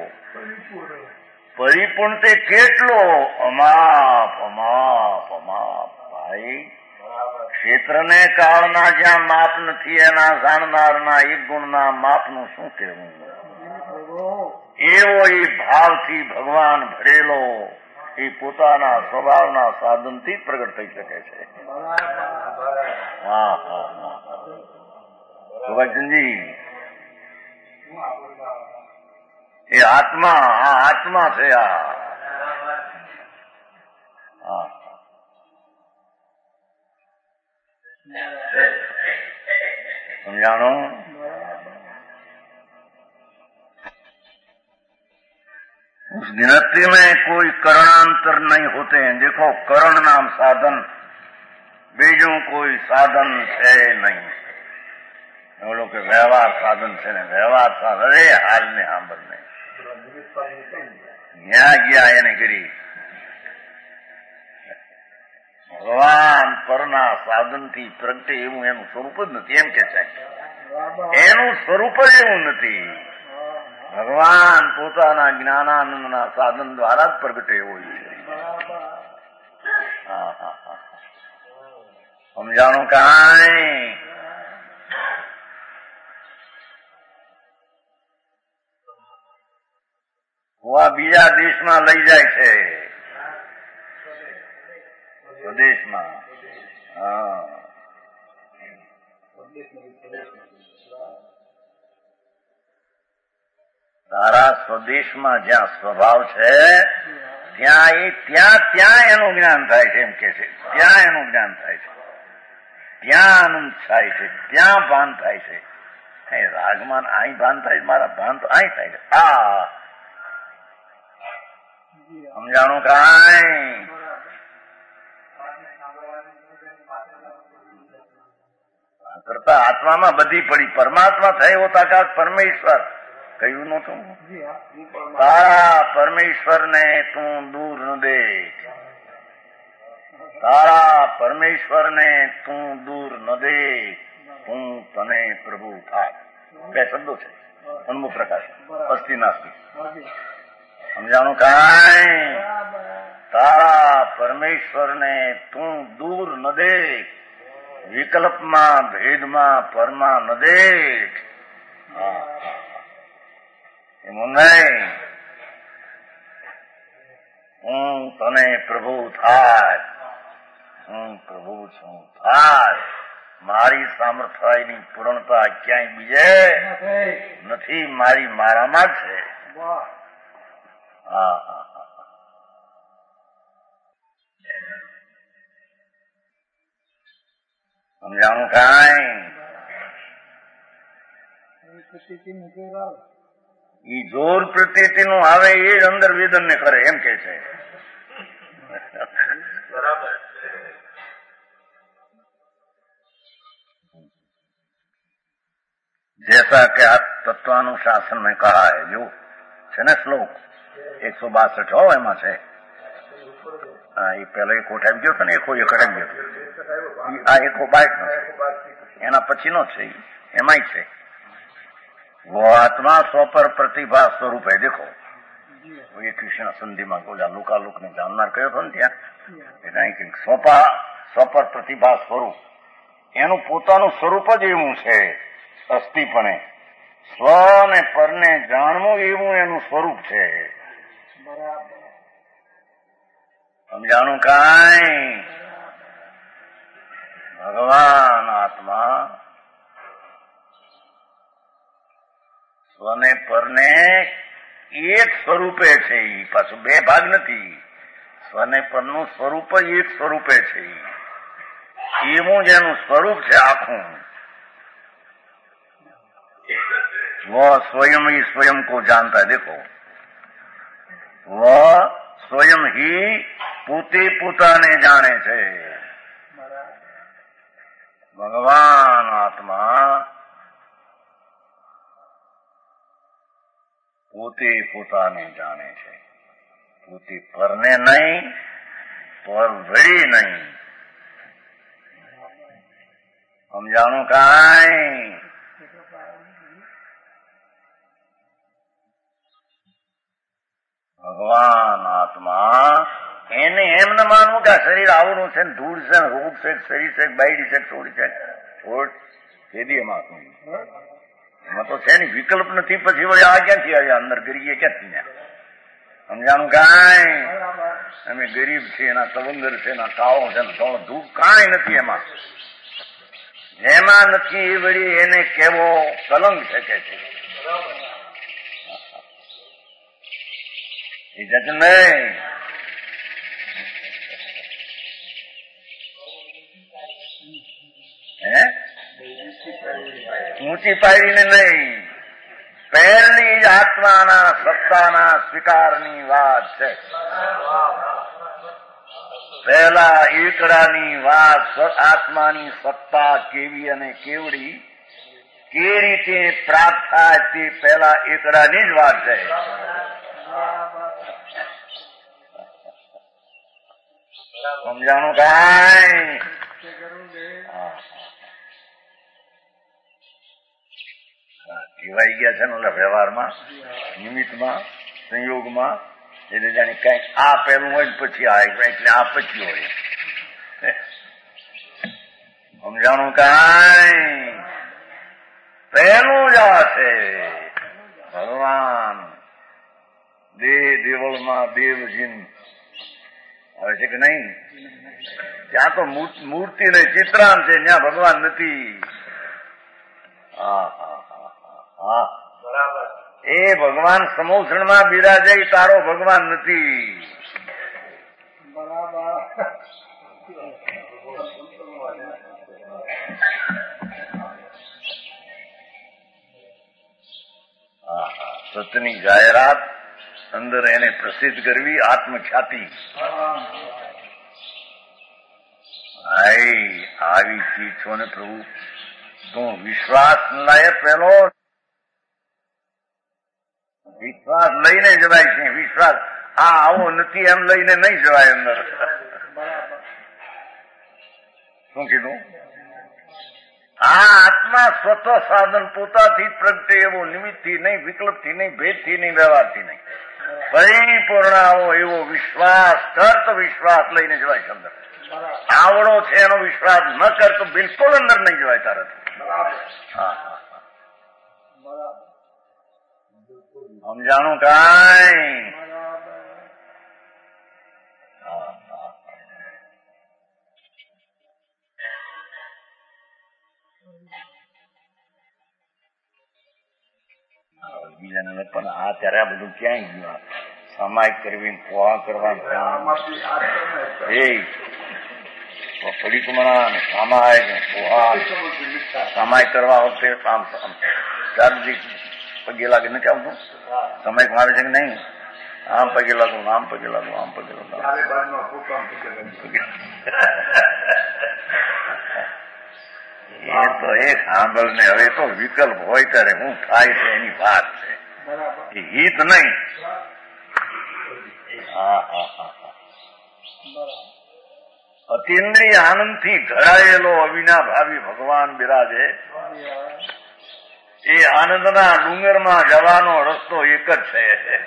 પરિપૂર્ણ તે કેટલો અમાપ અમાપ અમાપ. ભાઈ ક્ષેત્રને કાળના જ્યાં માપ નથી એના જાણનારના એક ગુણના માપનું શું કહેવું. એવો એ ભાવથી ભગવાન ભરેલો એ પોતાના સ્વભાવના સાધનથી પ્રગટ થઈ શકે છે. હા હા હા ભગવાનજી એ આત્મા આ આત્મા છે. આ હા સમજાણો? उस गिनती में कोई करणांतर नहीं होते हैं. देखो करण नाम साधन, बीजों कोई साधन है नहीं. बोलो કે વ્યવહાર સાધન છે ને વ્યવહાર સાધન અરે હાલ ને સાંભળ ને ન્યા ગયા એને કરી. ભગવાન પરના સાધનથી પ્રગટે એવું એનું સ્વરૂપ જ નથી એમ કે છે. એનું સ્વરૂપ જ એવું નથી. ભગવાન પોતાના જ્ઞાનાનંદના સાધન દ્વારા જ પ્રગટે હોય છે. હા હા હા સમજાણું કાંઈ? હું આ બીજા દેશમાં લઈ જાય છે. સ્વદેશમાં. હા તારા સ્વદેશમાં જ્યાં સ્વભાવ છે ત્યાં એ ત્યાં ત્યાં એનું જ્ઞાન થાય છે એમ કે છે. ત્યાં એનું જ્ઞાન થાય છે, ત્યાં આનંદ થાય છે, ત્યાં ભાન થાય છે. રાગમાન અહીં ભાન થાય, મારા ભાન તો અહીં થાય છે. આ સમજાણું કાંઈ? કરતા આત્મામાં બધી પડી. પરમાત્મા થયો તાકાત પરમેશ્વર કહ્યું નતું. તારા પરમેશ્વર ને તું દૂર ન દે. તારા પરમેશ્વર ને તું દૂર ન દે. તું તને પ્રભુ થાય. બે શબ્દો છે. અનુભવ પ્રકાશ અસ્થિ નાસ્તિ. સમજાણું કાંઈ? તારા પરમેશ્વર ને તું દૂર ન દે. વિકલ્પમાં ભેદમાં પરમાં ન દે. એમ નહીં, હું તને પ્રભુ થાય, હું પ્રભુ છું થાય. મારી સામર્થ્યની પૂર્ણતા ક્યાંય બીજે નથી, મારી મારામાં જ છે. હા હા સમજાણું કાંઈ? ઈ જોર પ્રતીતિ નું આવે એ જ અંદર વેદન ને કરે એમ કે છે. બરાબર. जैसा कि आप तत्वानुशासन में कहा है, जो છે ને શ્લોક એકસો બાસઠ હો એમાં છે. હા, એ પેલો એક ઓઠ આવી ગયો હતો ને, એકો એક અટકી ગયો. આ એકો બાઈટ નો છે, એના પછીનો છે, એમાંય છે. वो आत्मा स्व पर प्रतिभा स्वरूप है. देखो ये कृष्ण संधि में बोला लोकालोक ने जाननार कहो હતો ને ત્યાં સ્વપા સ્વ પર પ્રતિભા સ્વરૂપ, એનું પોતાનું સ્વરૂપ જ એવું છે અસ્થિપણે. સ્વ ને પરને જાણવું એવું એનું સ્વરૂપ છે. સમજાણું કાંઈ? ભગવાન આત્મા સ્વને પરને એક સ્વરૂપે છે. એ પાછું બે ભાગ નથી. સ્વને પરનું સ્વરૂપ જ એક સ્વરૂપે છે. એવું જ એનું સ્વરૂપ છે આખું. वो स्वयं ही स्वयं को जानता है. देखो वो स्वयं ही પોતે પોતાને જાણે છે. ભગવાન આત્મા પોતે પોતાને જાણે છે. પોતે પરને નહીં, પર વળી નહીં. સમજાણું કાંઈ? ભગવાન આત્મા એને એમ ન માનવું કે આ શરીર આવડું છે ને ધૂળ છે, રોગ છે, શરીર છે, બાયડી છે, ચોરી છે, છોડ કેદી એમાં એમાં તો છે ને વિકલ્પ નથી. પછી વળી આ ક્યાંથી આવ્યા અંદર ગરીએ ક્યાંથી? સમજાણું કાંઈ? અમે ગરીબ છે, એના સવંગર છે, એના કાળો છે, ધોળ ધૂળ કાંઈ નથી એમાં. જેમાં નથી એ વળી એને કેવો કલંક છે કે છે. એ જત નહીં. હે ઊંચી પાડીને નહીં, પહેલી જ આત્માના સત્તાના સ્વીકારની વાત છે. પહેલા એકડાની વાત, આત્માની સત્તા કેવી અને કેવડી, કે રીતે પ્રાપ્ત થાય તે પહેલા એકડાની જ વાત છે. સમજાણું કાંઈ? કહેવાઈ ગયા છે ને ઓલા વ્યવહારમાં, નિમિત્તમાં, સંયોગમાં, એટલે જાણે કઈક આ પહેલું હોય ને પછી આ એટલે આ પછી હોય. સમજાણું કાંઈ? પહેલું જ આ છે. ભગવાન દેહ દેવળમાં દેવજીન હોય છે કે નહીં? ત્યાં તો મૂર્તિ ને ચિત્રાન છે, ત્યાં ભગવાન નથી. હા હા હા બરાબર. એ ભગવાન સમોસણમાં બિરાજે, તારો ભગવાન નથી. બરાબર. સતની જાહેરાત અંદર એને પ્રસિદ્ધ કરવી, આત્મખ્યાતિ. આવી ચીજ છો ને પ્રભુ, તું વિશ્વાસ લાયક પેલો વિશ્વાસ લઈને જવાય છે. વિશ્વાસ આ આવો નથી એમ લઈને નહીં જવાય અંદર. શું કીધું? આ આત્મા સ્વતઃ સાધન પોતાથી પ્રગટે એવો, નિમિત્તથી નહીં, વિકલ્પથી નહીં, ભેદથી નહીં, વ્યવહારથી નહીં, પરિપૂર્ણ આવો એવો વિશ્વાસ કર તો વિશ્વાસ લઈને જવાય છે અંદર. આવડો છે એનો વિશ્વાસ ન કર તો બિલકુલ અંદર નહીં જવાય તારાથી. હા સમજાણું કાંઈ? બીજાને પણ આ ત્યારે આ બધું ક્યાંય ગયું? સમાય કરવી, પોહા કરવા, પડી કુમરા ને સમાય પોહા સમાય કરવા વખતે આમ ચારજી પગે લાગે નથી આવતું? સમય મારે છે કે નહીં? આમ પગે લાગુ, આમ પગે લાગુ, આમ પગે લાગુ. એ તો એ સાંભળ ને હવે તો વિકલ્પ હોય ત્યારે હું થાય છે એની વાત છે, એ હિત નહીં. હા હા હા અતિન્દ્રિય આનંદ થી ઘડાયેલો અવિનાભાવી ભગવાન બિરાજે. એ આનંદના ડુંગરમાં જવાનો રસ્તો એક જ છે.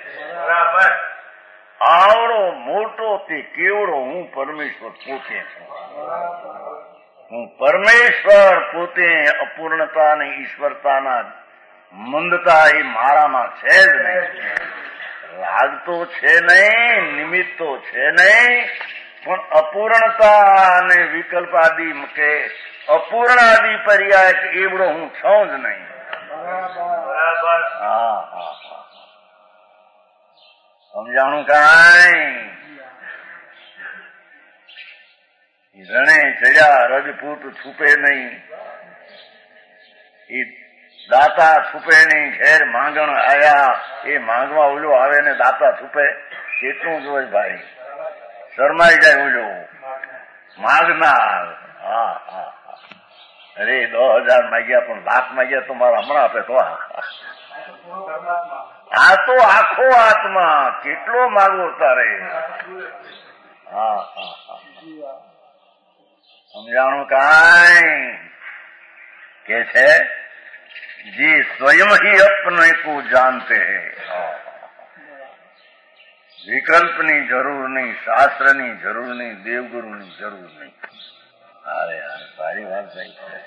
આવડો મોટો તે કેવડો હું પરમેશ્વર પોતે છું. હું પરમેશ્વર પોતે અપૂર્ણતા અને ઈશ્વરતાના મંદતા એ મારામાં છે જ નહીં. લાગતો છે નહીં, નિમિત્તો છે નહીં, પણ અપૂર્ણતા અને વિકલ્પ આદિ કે અપૂર્ણ આદિ પર્યાય કે એવડો હું છું જ નહીં. હા હા સમજાણું કાંઈ? રણે ચડ્યા રજપૂત છૂપે નહીં, એ દાતા છૂપે નહીં. ઘેર માંગણ આયા, એ માંગવા ઓલો આવે ને દાતા છૂપે. કેટલું જોઈ ભાઈ, શરમાઈ જાય ઓલો માગનાર. હા હા અરે દસ હજાર માગ્યા પણ લાખ માગ્યા તો મારા હમણાં આપે તો આ તો આખો આત્મા કેટલો માગવો તારે. હા હા હા સમજાણું કાંઈ? કે છે જે સ્વયં ही अपने को जानते हैं. વિકલ્પની જરૂર નહીં, શાસ્ત્રની જરૂર નહીં, દેવગુરુની જરૂર નહીં. અરે યાર સારી વાત થઈ છે.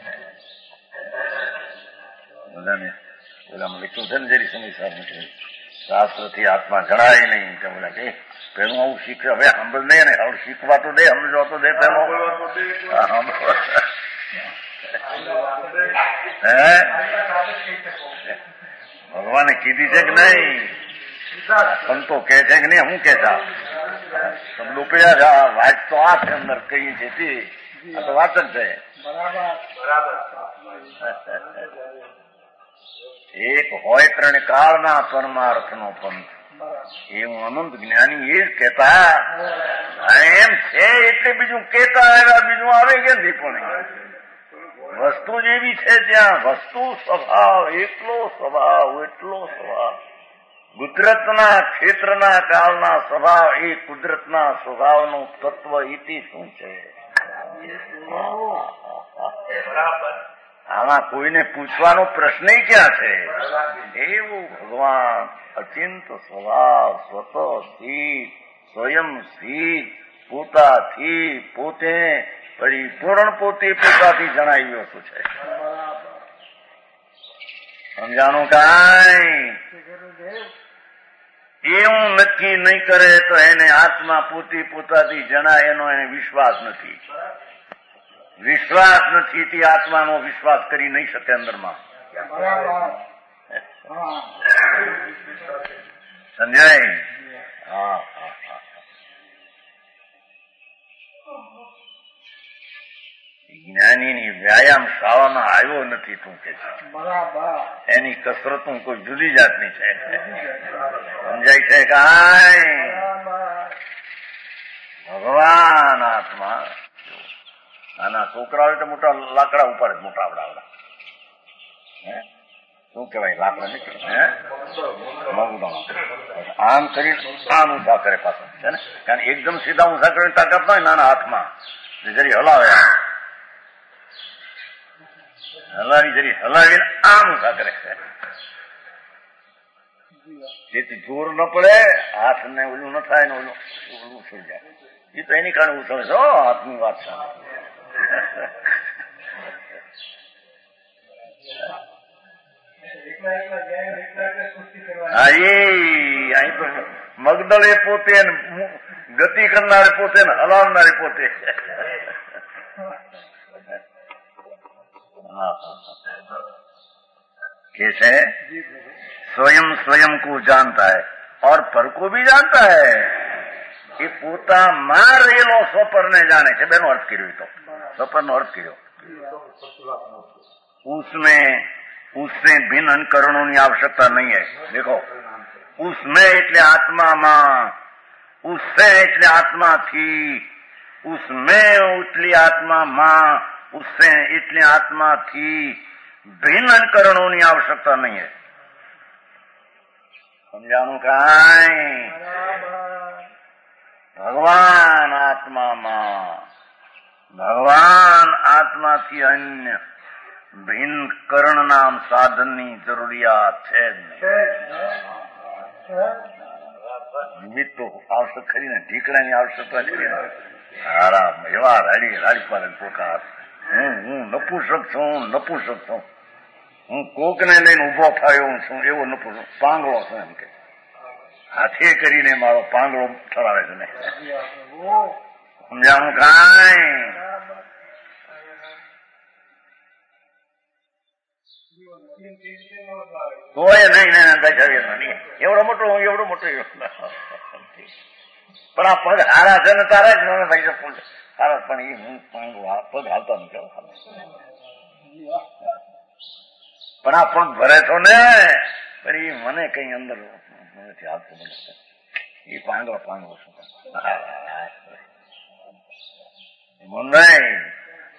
બધાને પેલામાં લખ્યું છે ને જરી સમય સાહેબ શાસ્ત્રથી આત્મા જણાય નહીં. કે બોલા કે પેલું આવું શીખ, હવે સાંભળ નહીં ને હવે શીખવા તો દે, સમજવા તો દે પેલો. હે ભગવાને કીધી છે કે નહીં? સંતો કે છે કે નહીં? હું કેતા શબ્દો પડ્યા છે, વાત તો આ છે અંદર કઈ છે તે આ તો વાત જ છે. એક હોય ત્રણ કાળના પરમાર્થનો પંથ, એવું અનંત જ્ઞાની એ જ કેતા. એમ છે એટલે બીજું કેતા આવ્યા, બીજું આવે કે નથી. પણ વસ્તુ જેવી છે ત્યાં વસ્તુ સ્વભાવ, એટલો સ્વભાવ, એટલો સ્વભાવ. કુદરતના ક્ષેત્રના કાળના સ્વભાવ એ કુદરતના સ્વભાવનું તત્વ ઇતિ શું છે? આમાં કોઈને પૂછવાનો પ્રશ્ન ક્યાં છે? એવું ભગવાન અચિંત સ્વભાવ, સ્વત સ્થિત, સ્વયં સ્થિત, પોતાથી પોતે પરિપૂર્ણ પોતે પોતાથી જણાવ્યો શું છે? સમજાણું કાંઈ? એવું નક્કી નહીં કરે તો એને આત્મા પોતે પોતાથી જણાય એનો એને વિશ્વાસ નથી. વિશ્વાસ નથી તે આત્માનો વિશ્વાસ કરી નહીં શકે અંદરમાં. સમજાય? હા હા હા જ્ઞાનીની વ્યાયામ શાળામાં આવ્યો નથી તું કે છે. એની કસરતું કોઈ જુદી જાતની છે. સમજાય છે કાંઈ? ભગવાન આત્મા નાના છોકરા હોય તો મોટા લાકડા ઉપાડે, મોટા આવડા હે શું કેવાય લાકડા નીકળે હે મગદામાં આમ કરી આમ ઊંચા કરે પાછા છે ને. કારણ એકદમ સીધા ઊંચા કરીને તાકાત ન હોય નાના હાથમાં, જરી હલાવે હલાવી જરી હલાવીને આમ ઊંચા કરે છે જેથી જોર ન પડે, હાથ ને ઓલું ન થાય ને ઓલું ઓલું ઉછળી જાય. એ તો એની કારણે ઉછળે છે હાથની વાત છે. હા એ અહીં તો મગદળ એ પોતે ગતિ કરનારે પોતે ને હલાવનારે પોતે. कैसे स्वयं स्वयं को जानता है और पर को भी जानता है. એ પોતામાં રહેલો સ્વપર ને જાણે છે. બેનો અર્થ કર્યો તો સ્વપર નો અર્થ કર્યો. उसमें उससे भिन्न अंतकरणों की आवश्यकता नहीं है. देखो उसमें એટલે આત્મામાં, उससे એટલે આત્માથી, उसमें એટલે આત્મામાં, उससे એટલે આત્માથી ભિન્ન અંતકरणों की आवश्यकता नहीं है. સમજાણું કાંઈ? ભગવાન આત્મામાં, ભગવાન આત્માથી અન્ય ભિન્ન કરણ નામ સાધનની જરૂરિયાત છે જ નહીં. નિમિત્ત તો આવશ્યક ખરી ને, ઢીકડાની આવશ્યકતા ખરી ને. આરામ એવા રાડી રાડી પાડે પોકાર. હું હું નપુસક છું, નપુસક છું. હું કોકને લઈને ઉભો થયો છું એવો નપુસક પાંગળો છું એમ કે હાથે કરીને મારો પાંગળો ઠરાવે છે ને. સમજાવું કાંઈ? તોય નહીં ને બેઠા નહીં એવડો મોટો હું એવડો મોટો પણ આ પગ હારા છે ને તારા જ મને ભાઈ હારા પણ એ હું પાંગળો પગ હાલતા નથી પણ આ પગ ભરે છો ને પણ એ મને કઈ અંદર નથી હાલતું એ પાંગળો પાંગળો છું નહીં.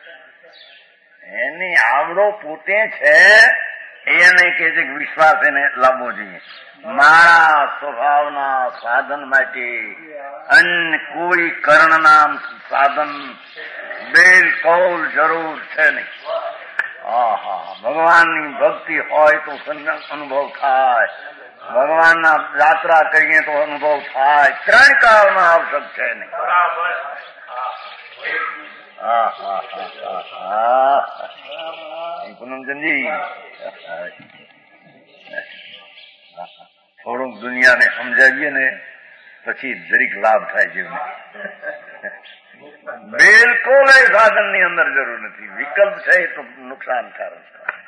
એની આવડો પોતે છે એને કે છે કે વિશ્વાસ એને લાવવો જોઈએ. મારા સ્વભાવના સાધન માટે અન્ય કોઈ કર્ણના સાધન બિલકુલ જરૂર છે નહીં. હા હા ભગવાનની ભક્તિ હોય તો અનુભવ થાય, ભગવાનના યાત્રા કરીએ તો અનુભવ થાય. ત્રણ કાળમાં આવશ્યક છે નહીં. હા હા હા હા પૂનમચંદજી થોડુંક દુનિયાને સમજાવીએ ને પછી જરીક લાભ થાય જીવન. બિલકુલ એ સાધન ની અંદર જરૂર નથી. વિકલ્પ છે એ તો નુકસાનકારક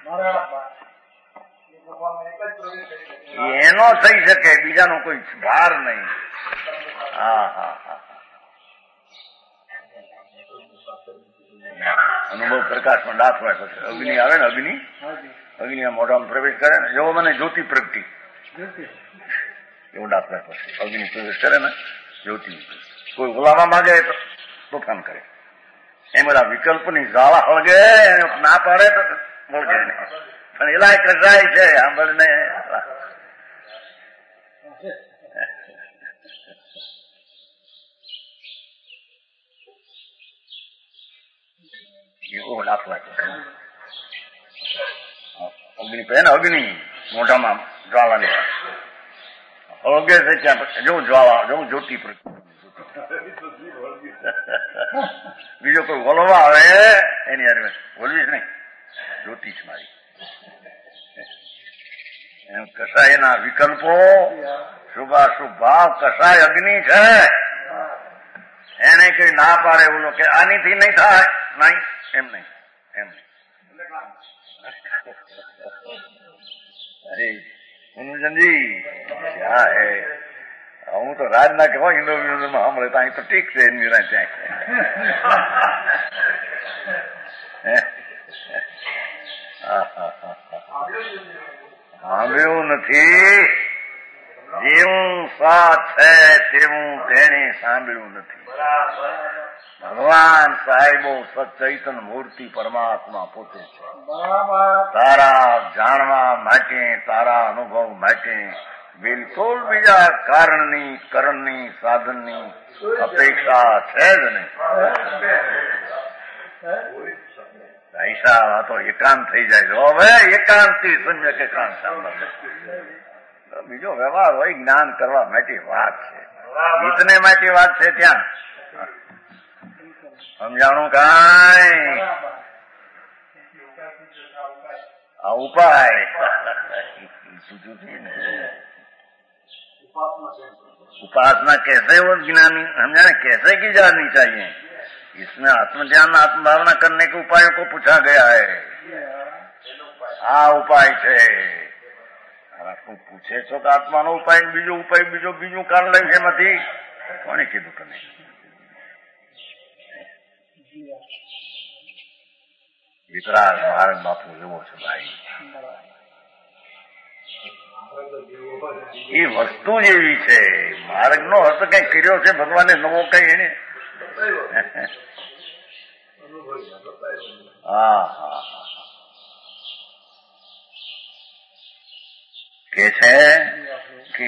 છે. એનો થઈ શકે, બીજાનો કોઈ ભાર નહીં. હા હા હા અનુભવ પ્રકાશમાં દાખવાય પછી અગ્નિ આવે ને, અગ્નિ અગ્નિ મોઢામાં પ્રવેશ કરે ને, જેવો મને જ્યોતિ પ્રગટી એવું દાખવાય પછી અગ્નિ પ્રવેશ કરે ને જ્યોતિ. કોઈ બોલાવવા માંગે તો તોફાન કરે. એમ બધા વિકલ્પની ઝાળા હળગે, ના પાડે તો વળગે નહીં. પણ એલા કસાય છે સાંભળને. એવો દાખલા અગ્નિ પહે ને અગ્નિ મોઢામાં જ્વાળાની હળગે છે ત્યાં જવું જ્વાળા જવું જ્યોતિ બીજો કોઈ વલવા આવે એની યાર બોલવી જ નહીં, જ્યોતિ જ મારી. એમ કસાયના વિકલ્પો શુભાશુભ ભાવ. કસાય અગ્નિ છે, એને કઈ ના પાડે એવું કે આનીથી નહીં થાય નહીં, એમ નહીં એમ નહીં. અરે હનુજનજી હા હે હું તો રાજ ના કહેવાય ઇન્ટરવ્યુમાં સાંભળે તો અહીં તો ઠીક છે નિરા ત્યાં સાંભળ્યું નથી. જેવું સાથ છે તેવું તેને સાંભળ્યું નથી. ભગવાન સાહેબો સચૈતન મૂર્તિ પરમાત્મા પોતે છે. તારા જાણવા માટે, તારા અનુભવ માટે બિલકુલ બીજા કારણની, કરણની, સાધનની અપેક્ષા છે જ નહીં. ભાઈ તો એકાંત થઈ જાય. હવે એકાંત થી સમ્યક એકાંત સાંભળે. બીજો વ્યવહાર હોય જ્ઞાન કરવા માટે વાત છે, હિતને માટે વાત છે. ત્યાં સમજાણું કાંઈ? આ ઉપાય उपासना कैसे वो ज्ञानी समझाना कैसे की जानी चाहिए, इसमें आत्मज्ञान आत्म भावना करने के उपायों को पूछा गया है। आ उपाय है તું પૂછે છો કે આત્માનો ઉપાય બીજો ઉપાય બીજો બીજું કારણ લે છે એમાંથી કોને કીધું તને? વિતરાગ માર્ગ બાપુ એવો છે ભાઈ, એ વસ્તુ જેવી છે. માર્ગનો અર્થ કઈ કર્યો છે ભગવાને નવો કઈ એને? હા હા હા કે છે કે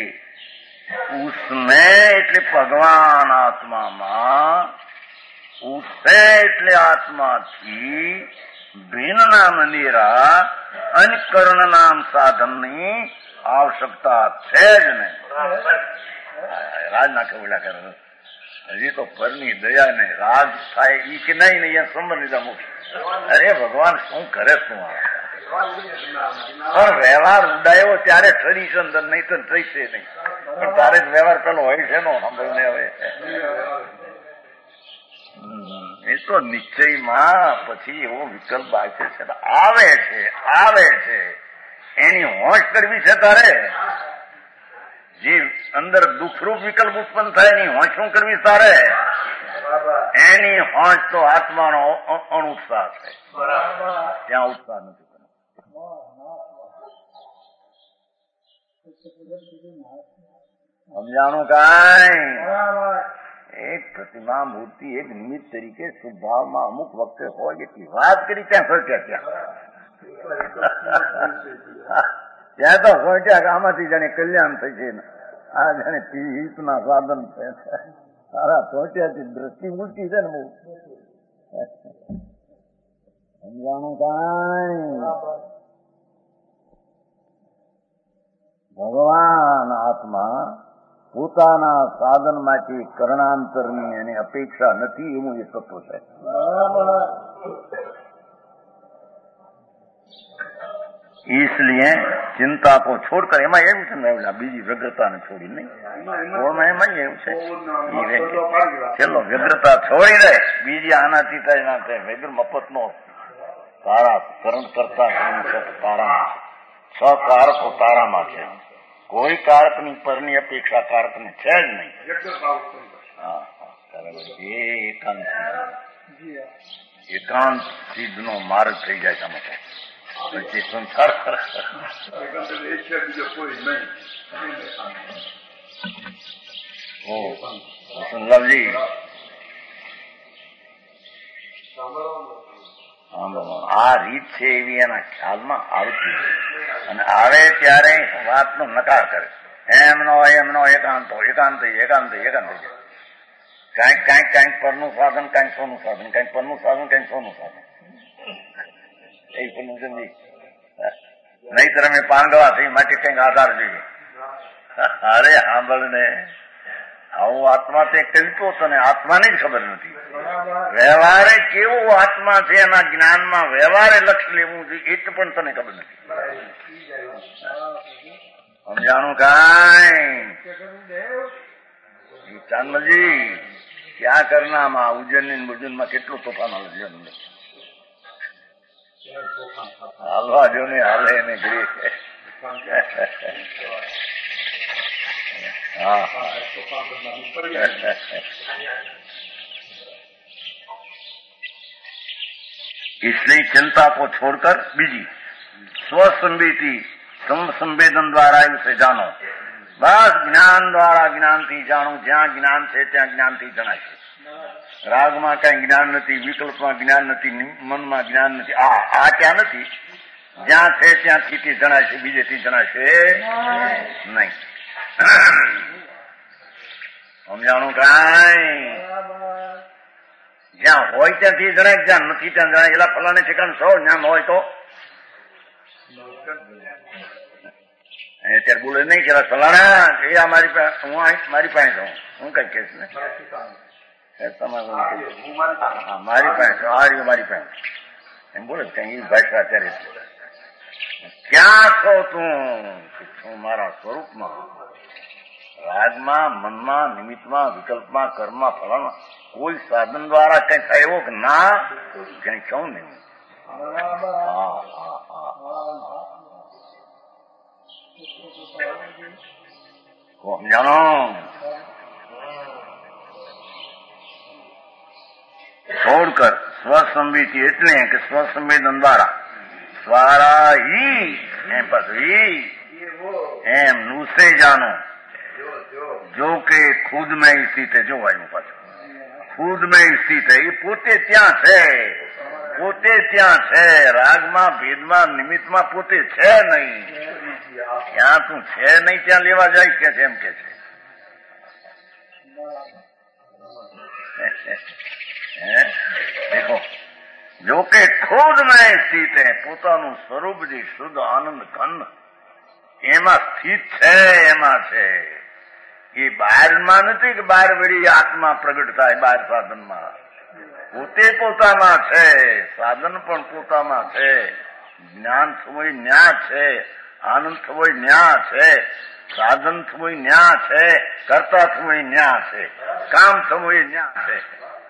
उसमें એટલે ભગવાન આત્મામાં, ઉસે એટલે આત્માથી ભિન્નના મંદિરા અનકરણ નામ સાધનની આવશ્યકતા છે જ નહીં. રાજ ના કબૂલા કરે હજી તો પરની દયા ને રાજ થાય ઈ કે નહીં ને અહીંયા સંબંધ લીધા મૂકી. અરે ભગવાન શું કરે શું પણ વ્યવહાર ઉડાયો ત્યારે ટ્રેડિશન નહીં તો થઈશે નહીં. પણ તારે જ વ્યવહાર પેલો હોય છે નો સાંભળને હવે એ તો નિશ્ચયમાં પછી એવો વિકલ્પ આવે છે આવે છે આવે છે એની હોશ કરવી છે તારે. જે અંદર દુઃખરૂપ વિકલ્પ ઉત્પન્ન થાય એની હોશ શું કરવી તારે? એની હોશ તો આત્માનો અણુત્સાહ છે, ત્યાં ઉત્સાહ નથી. સમજાણું કાંઈ? એક પ્રતિમા મૂર્તિ એક નિમિત્ત તરીકે સ્વભાવમાં અમુક વખતે હોય એટલી વાત કરી ત્યાં ફરટ્યા ત્યાં ત્યાં તો ફરટ્યા આમાંથી જાણે કલ્યાણ થઈ છે, આ જાણે હિતના સાધન છે. સારા ફરટ્યાથી દ્રષ્ટિ મૂર્તિ છે ને બહુ. સમજાણું કાંઈ? ભગવાન આત્મા પોતાના સાધનમાંથી કરણાંતરની એની અપેક્ષા નથી એવું એ તત્વ છે. इसलिए चिंता को छोड़कर એમાં એવું છે ને બીજી વ્યગ્રતાને છોડી નહીં. એમાં એવું છે ચલો વ્યગ્રતા છોડી દે, બીજી આનાથી થાય ના થાય. વગર મફતનો તારા શરણ કરતા તારા સકારકો તારામાં છે. કોઈ કારકની પરની અપેક્ષા કારકને છે જ નહીં. હા એ એકાંત એકાંત સિદ્ધ નો માર્ગ થઈ જાય તમે પછી સંસાર સુંદરજી આ રીત છે એવી એના ખ્યાલમાં આવતી અને આવે ત્યારે વાતનો નકાર કરે. એમનો એમનો એકાંત એકાંત એકાંત એકાંત કાંઈક કાંઈક કાંઈક પરનું સાધન, કાંઈક સોનું સાધન, કાંઈક પરનું સાધન, કાંઈક સોનું સાધન. એ પણ સમજી નહીતર અમે પાંગવા થઈ માટે કંઈક આધાર જોઈએ. અરે સાંભળ ને, આવું આત્મા તે કલ્પ્યો તને આત્માને જ ખબર નથી. વ્યવહારે કેવો આત્મા છે એના જ્ઞાનમાં વ્યવહારે લક્ષ્ય લેવું જોઈએ એ પણ તને ખબર નથી. સમજાણું કાંઈ? ચાંદમલજી ક્યાં કરનામાં ઉજ્જૈન બુજ્જનમાં કેટલું તોફાન આવે છે. હાલવા જો ને હાલે એને ઘડી. હા इसलिए चिंता को छोड़कर બીજી સ્વસંવેદી સંવેદન દ્વારા વિશે જાણો. બસ જ્ઞાન દ્વારા જ્ઞાનથી જાણો. જ્યાં જ્ઞાન છે ત્યાં જ્ઞાનથી જણાય છે. રાગમાં કઈ જ્ઞાન નથી, વિકલ્પમાં જ્ઞાન નથી, મનમાં જ્ઞાન નથી. આ આ ક્યાં નથી? જ્યાં છે ત્યાંથી તે જણાય છે, બીજેથી જણાશે નહીં. સમજાણું કાંઈ? જ્યાં હોય ત્યાંથી જણાય, જ્યાં નથી ત્યાં જણાય. એલા ફલાને ઠેકાણ સૌ જ્ઞાન હોય તો અત્યારે બોલે નહીં કે ફલાણા એ આ મારી પાસે હું મારી પાસે જાઉં હું કઈ કહીશ ને મારી પાસે આ મારી પાસે એમ બોલે કઈ ભાષા અત્યારે ક્યાં છો તું? છું મારા સ્વરૂપમાં. રાગમાં, મનમાં, નિમિત્તમાં, વિકલ્પમાં, કર્મમાં, ફળમાં કોઈ સાધન દ્વારા કઈ થાય એવો કે ના કઈ કહું નહીં. હા હા હા સમજાણો? છોડ કર સ્વસંવેદી એટલે કે સ્વસંવેદન દ્વારા દ્વારા હી એમ પછી એમ નુસે જાનો જો કે ખુદ મેં સ્થિત है જોવાયું પાછું ખુદ મેં સ્થિત है એ પોતે ત્યાં છે પોતે ત્યાં છે રાગમાં ભેદમાં નિમિત્તમાં પોતે છે નહીં ત્યાં તું છે નહીં ત્યાં લેવા જાય કે છે એમ કે છે દેખો જો કે ખુદ મેં સ્થિત है પોતાનું સ્વરૂપ જે શુદ્ધ આનંદ ઘન એમાં સ્થિત છે એમાં છે એ બહારમાં નથી કે બહાર વળી આત્મા પ્રગટ થાય બહાર સાધનમાં પોતે પોતામાં છે સાધન પણ પોતામાં છે જ્ઞાન થવું ન્યા છે આનંદ થવો ન્યા છે સાધન થવું ન્યા છે કરતા થવું ન્યા છે કામ થવું ન્યા છે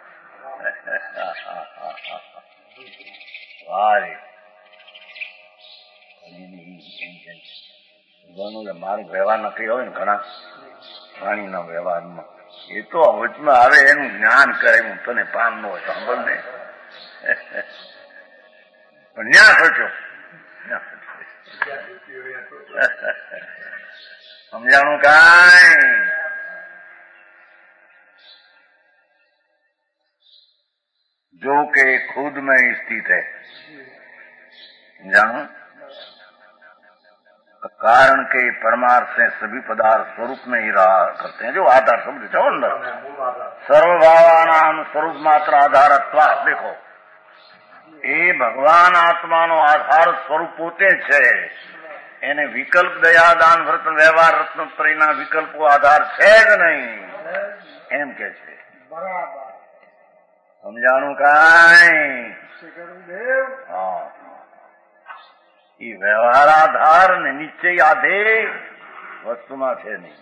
મારો વ્યવહાર નથી હોય ને ઘણા વાણીના વ્યવહારમાં એ તો વચમાં આવે એનું જ્ઞાન કરે હું તને પાન નો હોય સાંભળ ને પણ ન્યા ખર્ચો સમજાણું કાંઈ जो के खुद में स्थित है जानो कारण के परमार्थ से सभी पदार्थ स्वरूप में ही रहा करते हैं जो आधार शब्द છે અંદર સર્વભાવાનામ સ્વરૂપ માત્ર આધારત્વા દેખો એ ભગવાન આત્માનો આધાર સ્વરૂપ પોતે છે એને વિકલ્પ દયા દાન વ્રત વ્યવહાર રત્નત્રયના વિકલ્પો આધાર છે જ નહીં એમ કે છે સમજાણું કાંઈ હા એ વ્યવહાર આધાર ને નિશ્ચય આધે વસ્તુમાં છે નહીં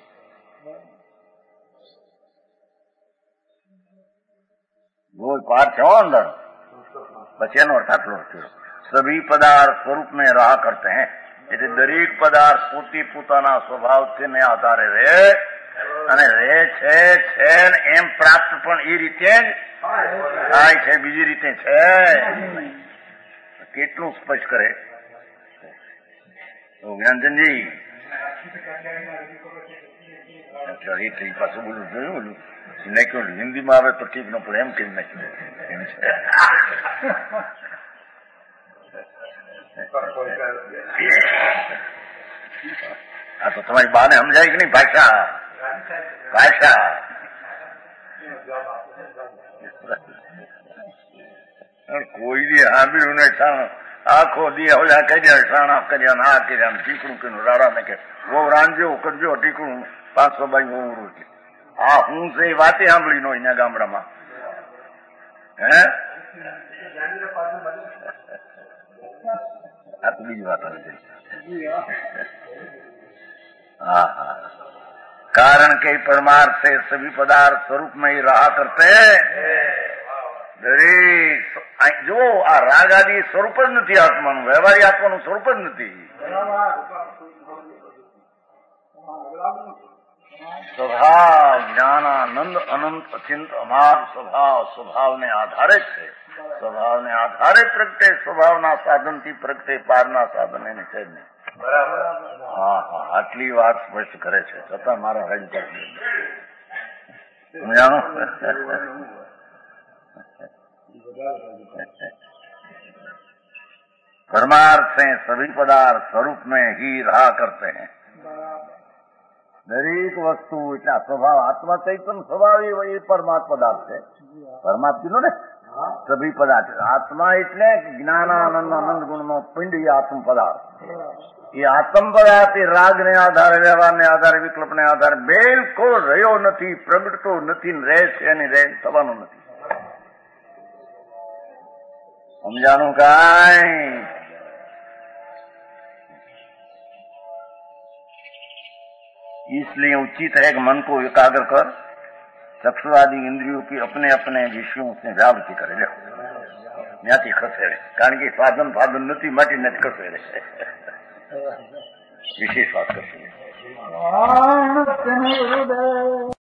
બોલ પાર છે અંદર પછી એનો અર્થ આટલો થયો સભી પદાર્થ સ્વરૂપ में रहा करते हैं એટલે દરેક પદાર્થ પોતે પોતાના સ્વભાવથી ને આધારે રહે અને રહે છે છે એમ પ્રાપ્ત પણ એ રીતે જ થાય છે બીજી રીતે છે કેટલું સ્પષ્ટ કરે જ્ઞાનચંદજી એટલે પાછું બોલું જોયું બોલું નાખ્યું હિન્દીમાં આવે તો ઠીક ન પડે એમ કેમ નાખ્યું એમ છે આ તો તમારી બાને સમજાય કે નહીં ભાષા ભાષા કોઈ દી સાંભળ્યું ને આખો દી હવે કર્યા સાણા કર્યા ના કર્યા ટીકડું કે રાડા ને કે બહુ રાંધજો કરજો ટીકડું પાંચસો બાઈ બહુ છે આ હું છે એ વાતે સાંભળી નો અહીંયા ગામડામાં હે આ તો બીજી વાત આવે હા હા कारण के परमार्थ से सभी पदार्थ स्वरूप में ही रहा करते દરેક જો આ રાગ આદિ સ્વરૂપ જ નથી આત્માનું વ્યવહારી આત્માનું સ્વરૂપ જ નથી સ્વભાવ જ્ઞાનાનંદ અનંત અચિંત અમાર સ્વભાવ સ્વભાવને આધારે છે સ્વભાવને આધારે પ્રગટે સ્વભાવના સાધનથી પ્રગટે પારના સાધન એને છે જ નહીં બરાબર હા હા આટલી વાત સ્પષ્ટ કરે છે છતાં મારા હજ કરી જાણો परमार्थ से सभी पदार्थ स्वरूप में ही रहा करते हैं દરેક વસ્તુ એટલે સ્વભાવ આત્મા ચૈતન્ય સ્વભાવ એ પરમાત્મા પદાર્થ છે પરમાત્મા ને સભી પદાર્થ આત્મા એટલે જ્ઞાનાનંદ આનંદ ગુણનો પિંડ એ આત્મ પદાર્થ એ આત્મ પદાર્થ એ રાગ ને આધારે વ્યવહાર ને આધારે વિકલ્પ ને આધારે બિલકુલ રહ્યો નથી પ્રગટતો નથી રહે છે અને રહે થવાનું નથી સમજાનું કાંઈ इसलिए उचित है कि मन को एकाग्र कर चक्षुआदि इंद्रियों की अपने अपने विषयों से व्यावृत्ति करे। देखो न्याती खसेड़े कारण के साधन साधन નથી માટી નથી ખસેડે વિશેષ વાત કરશે।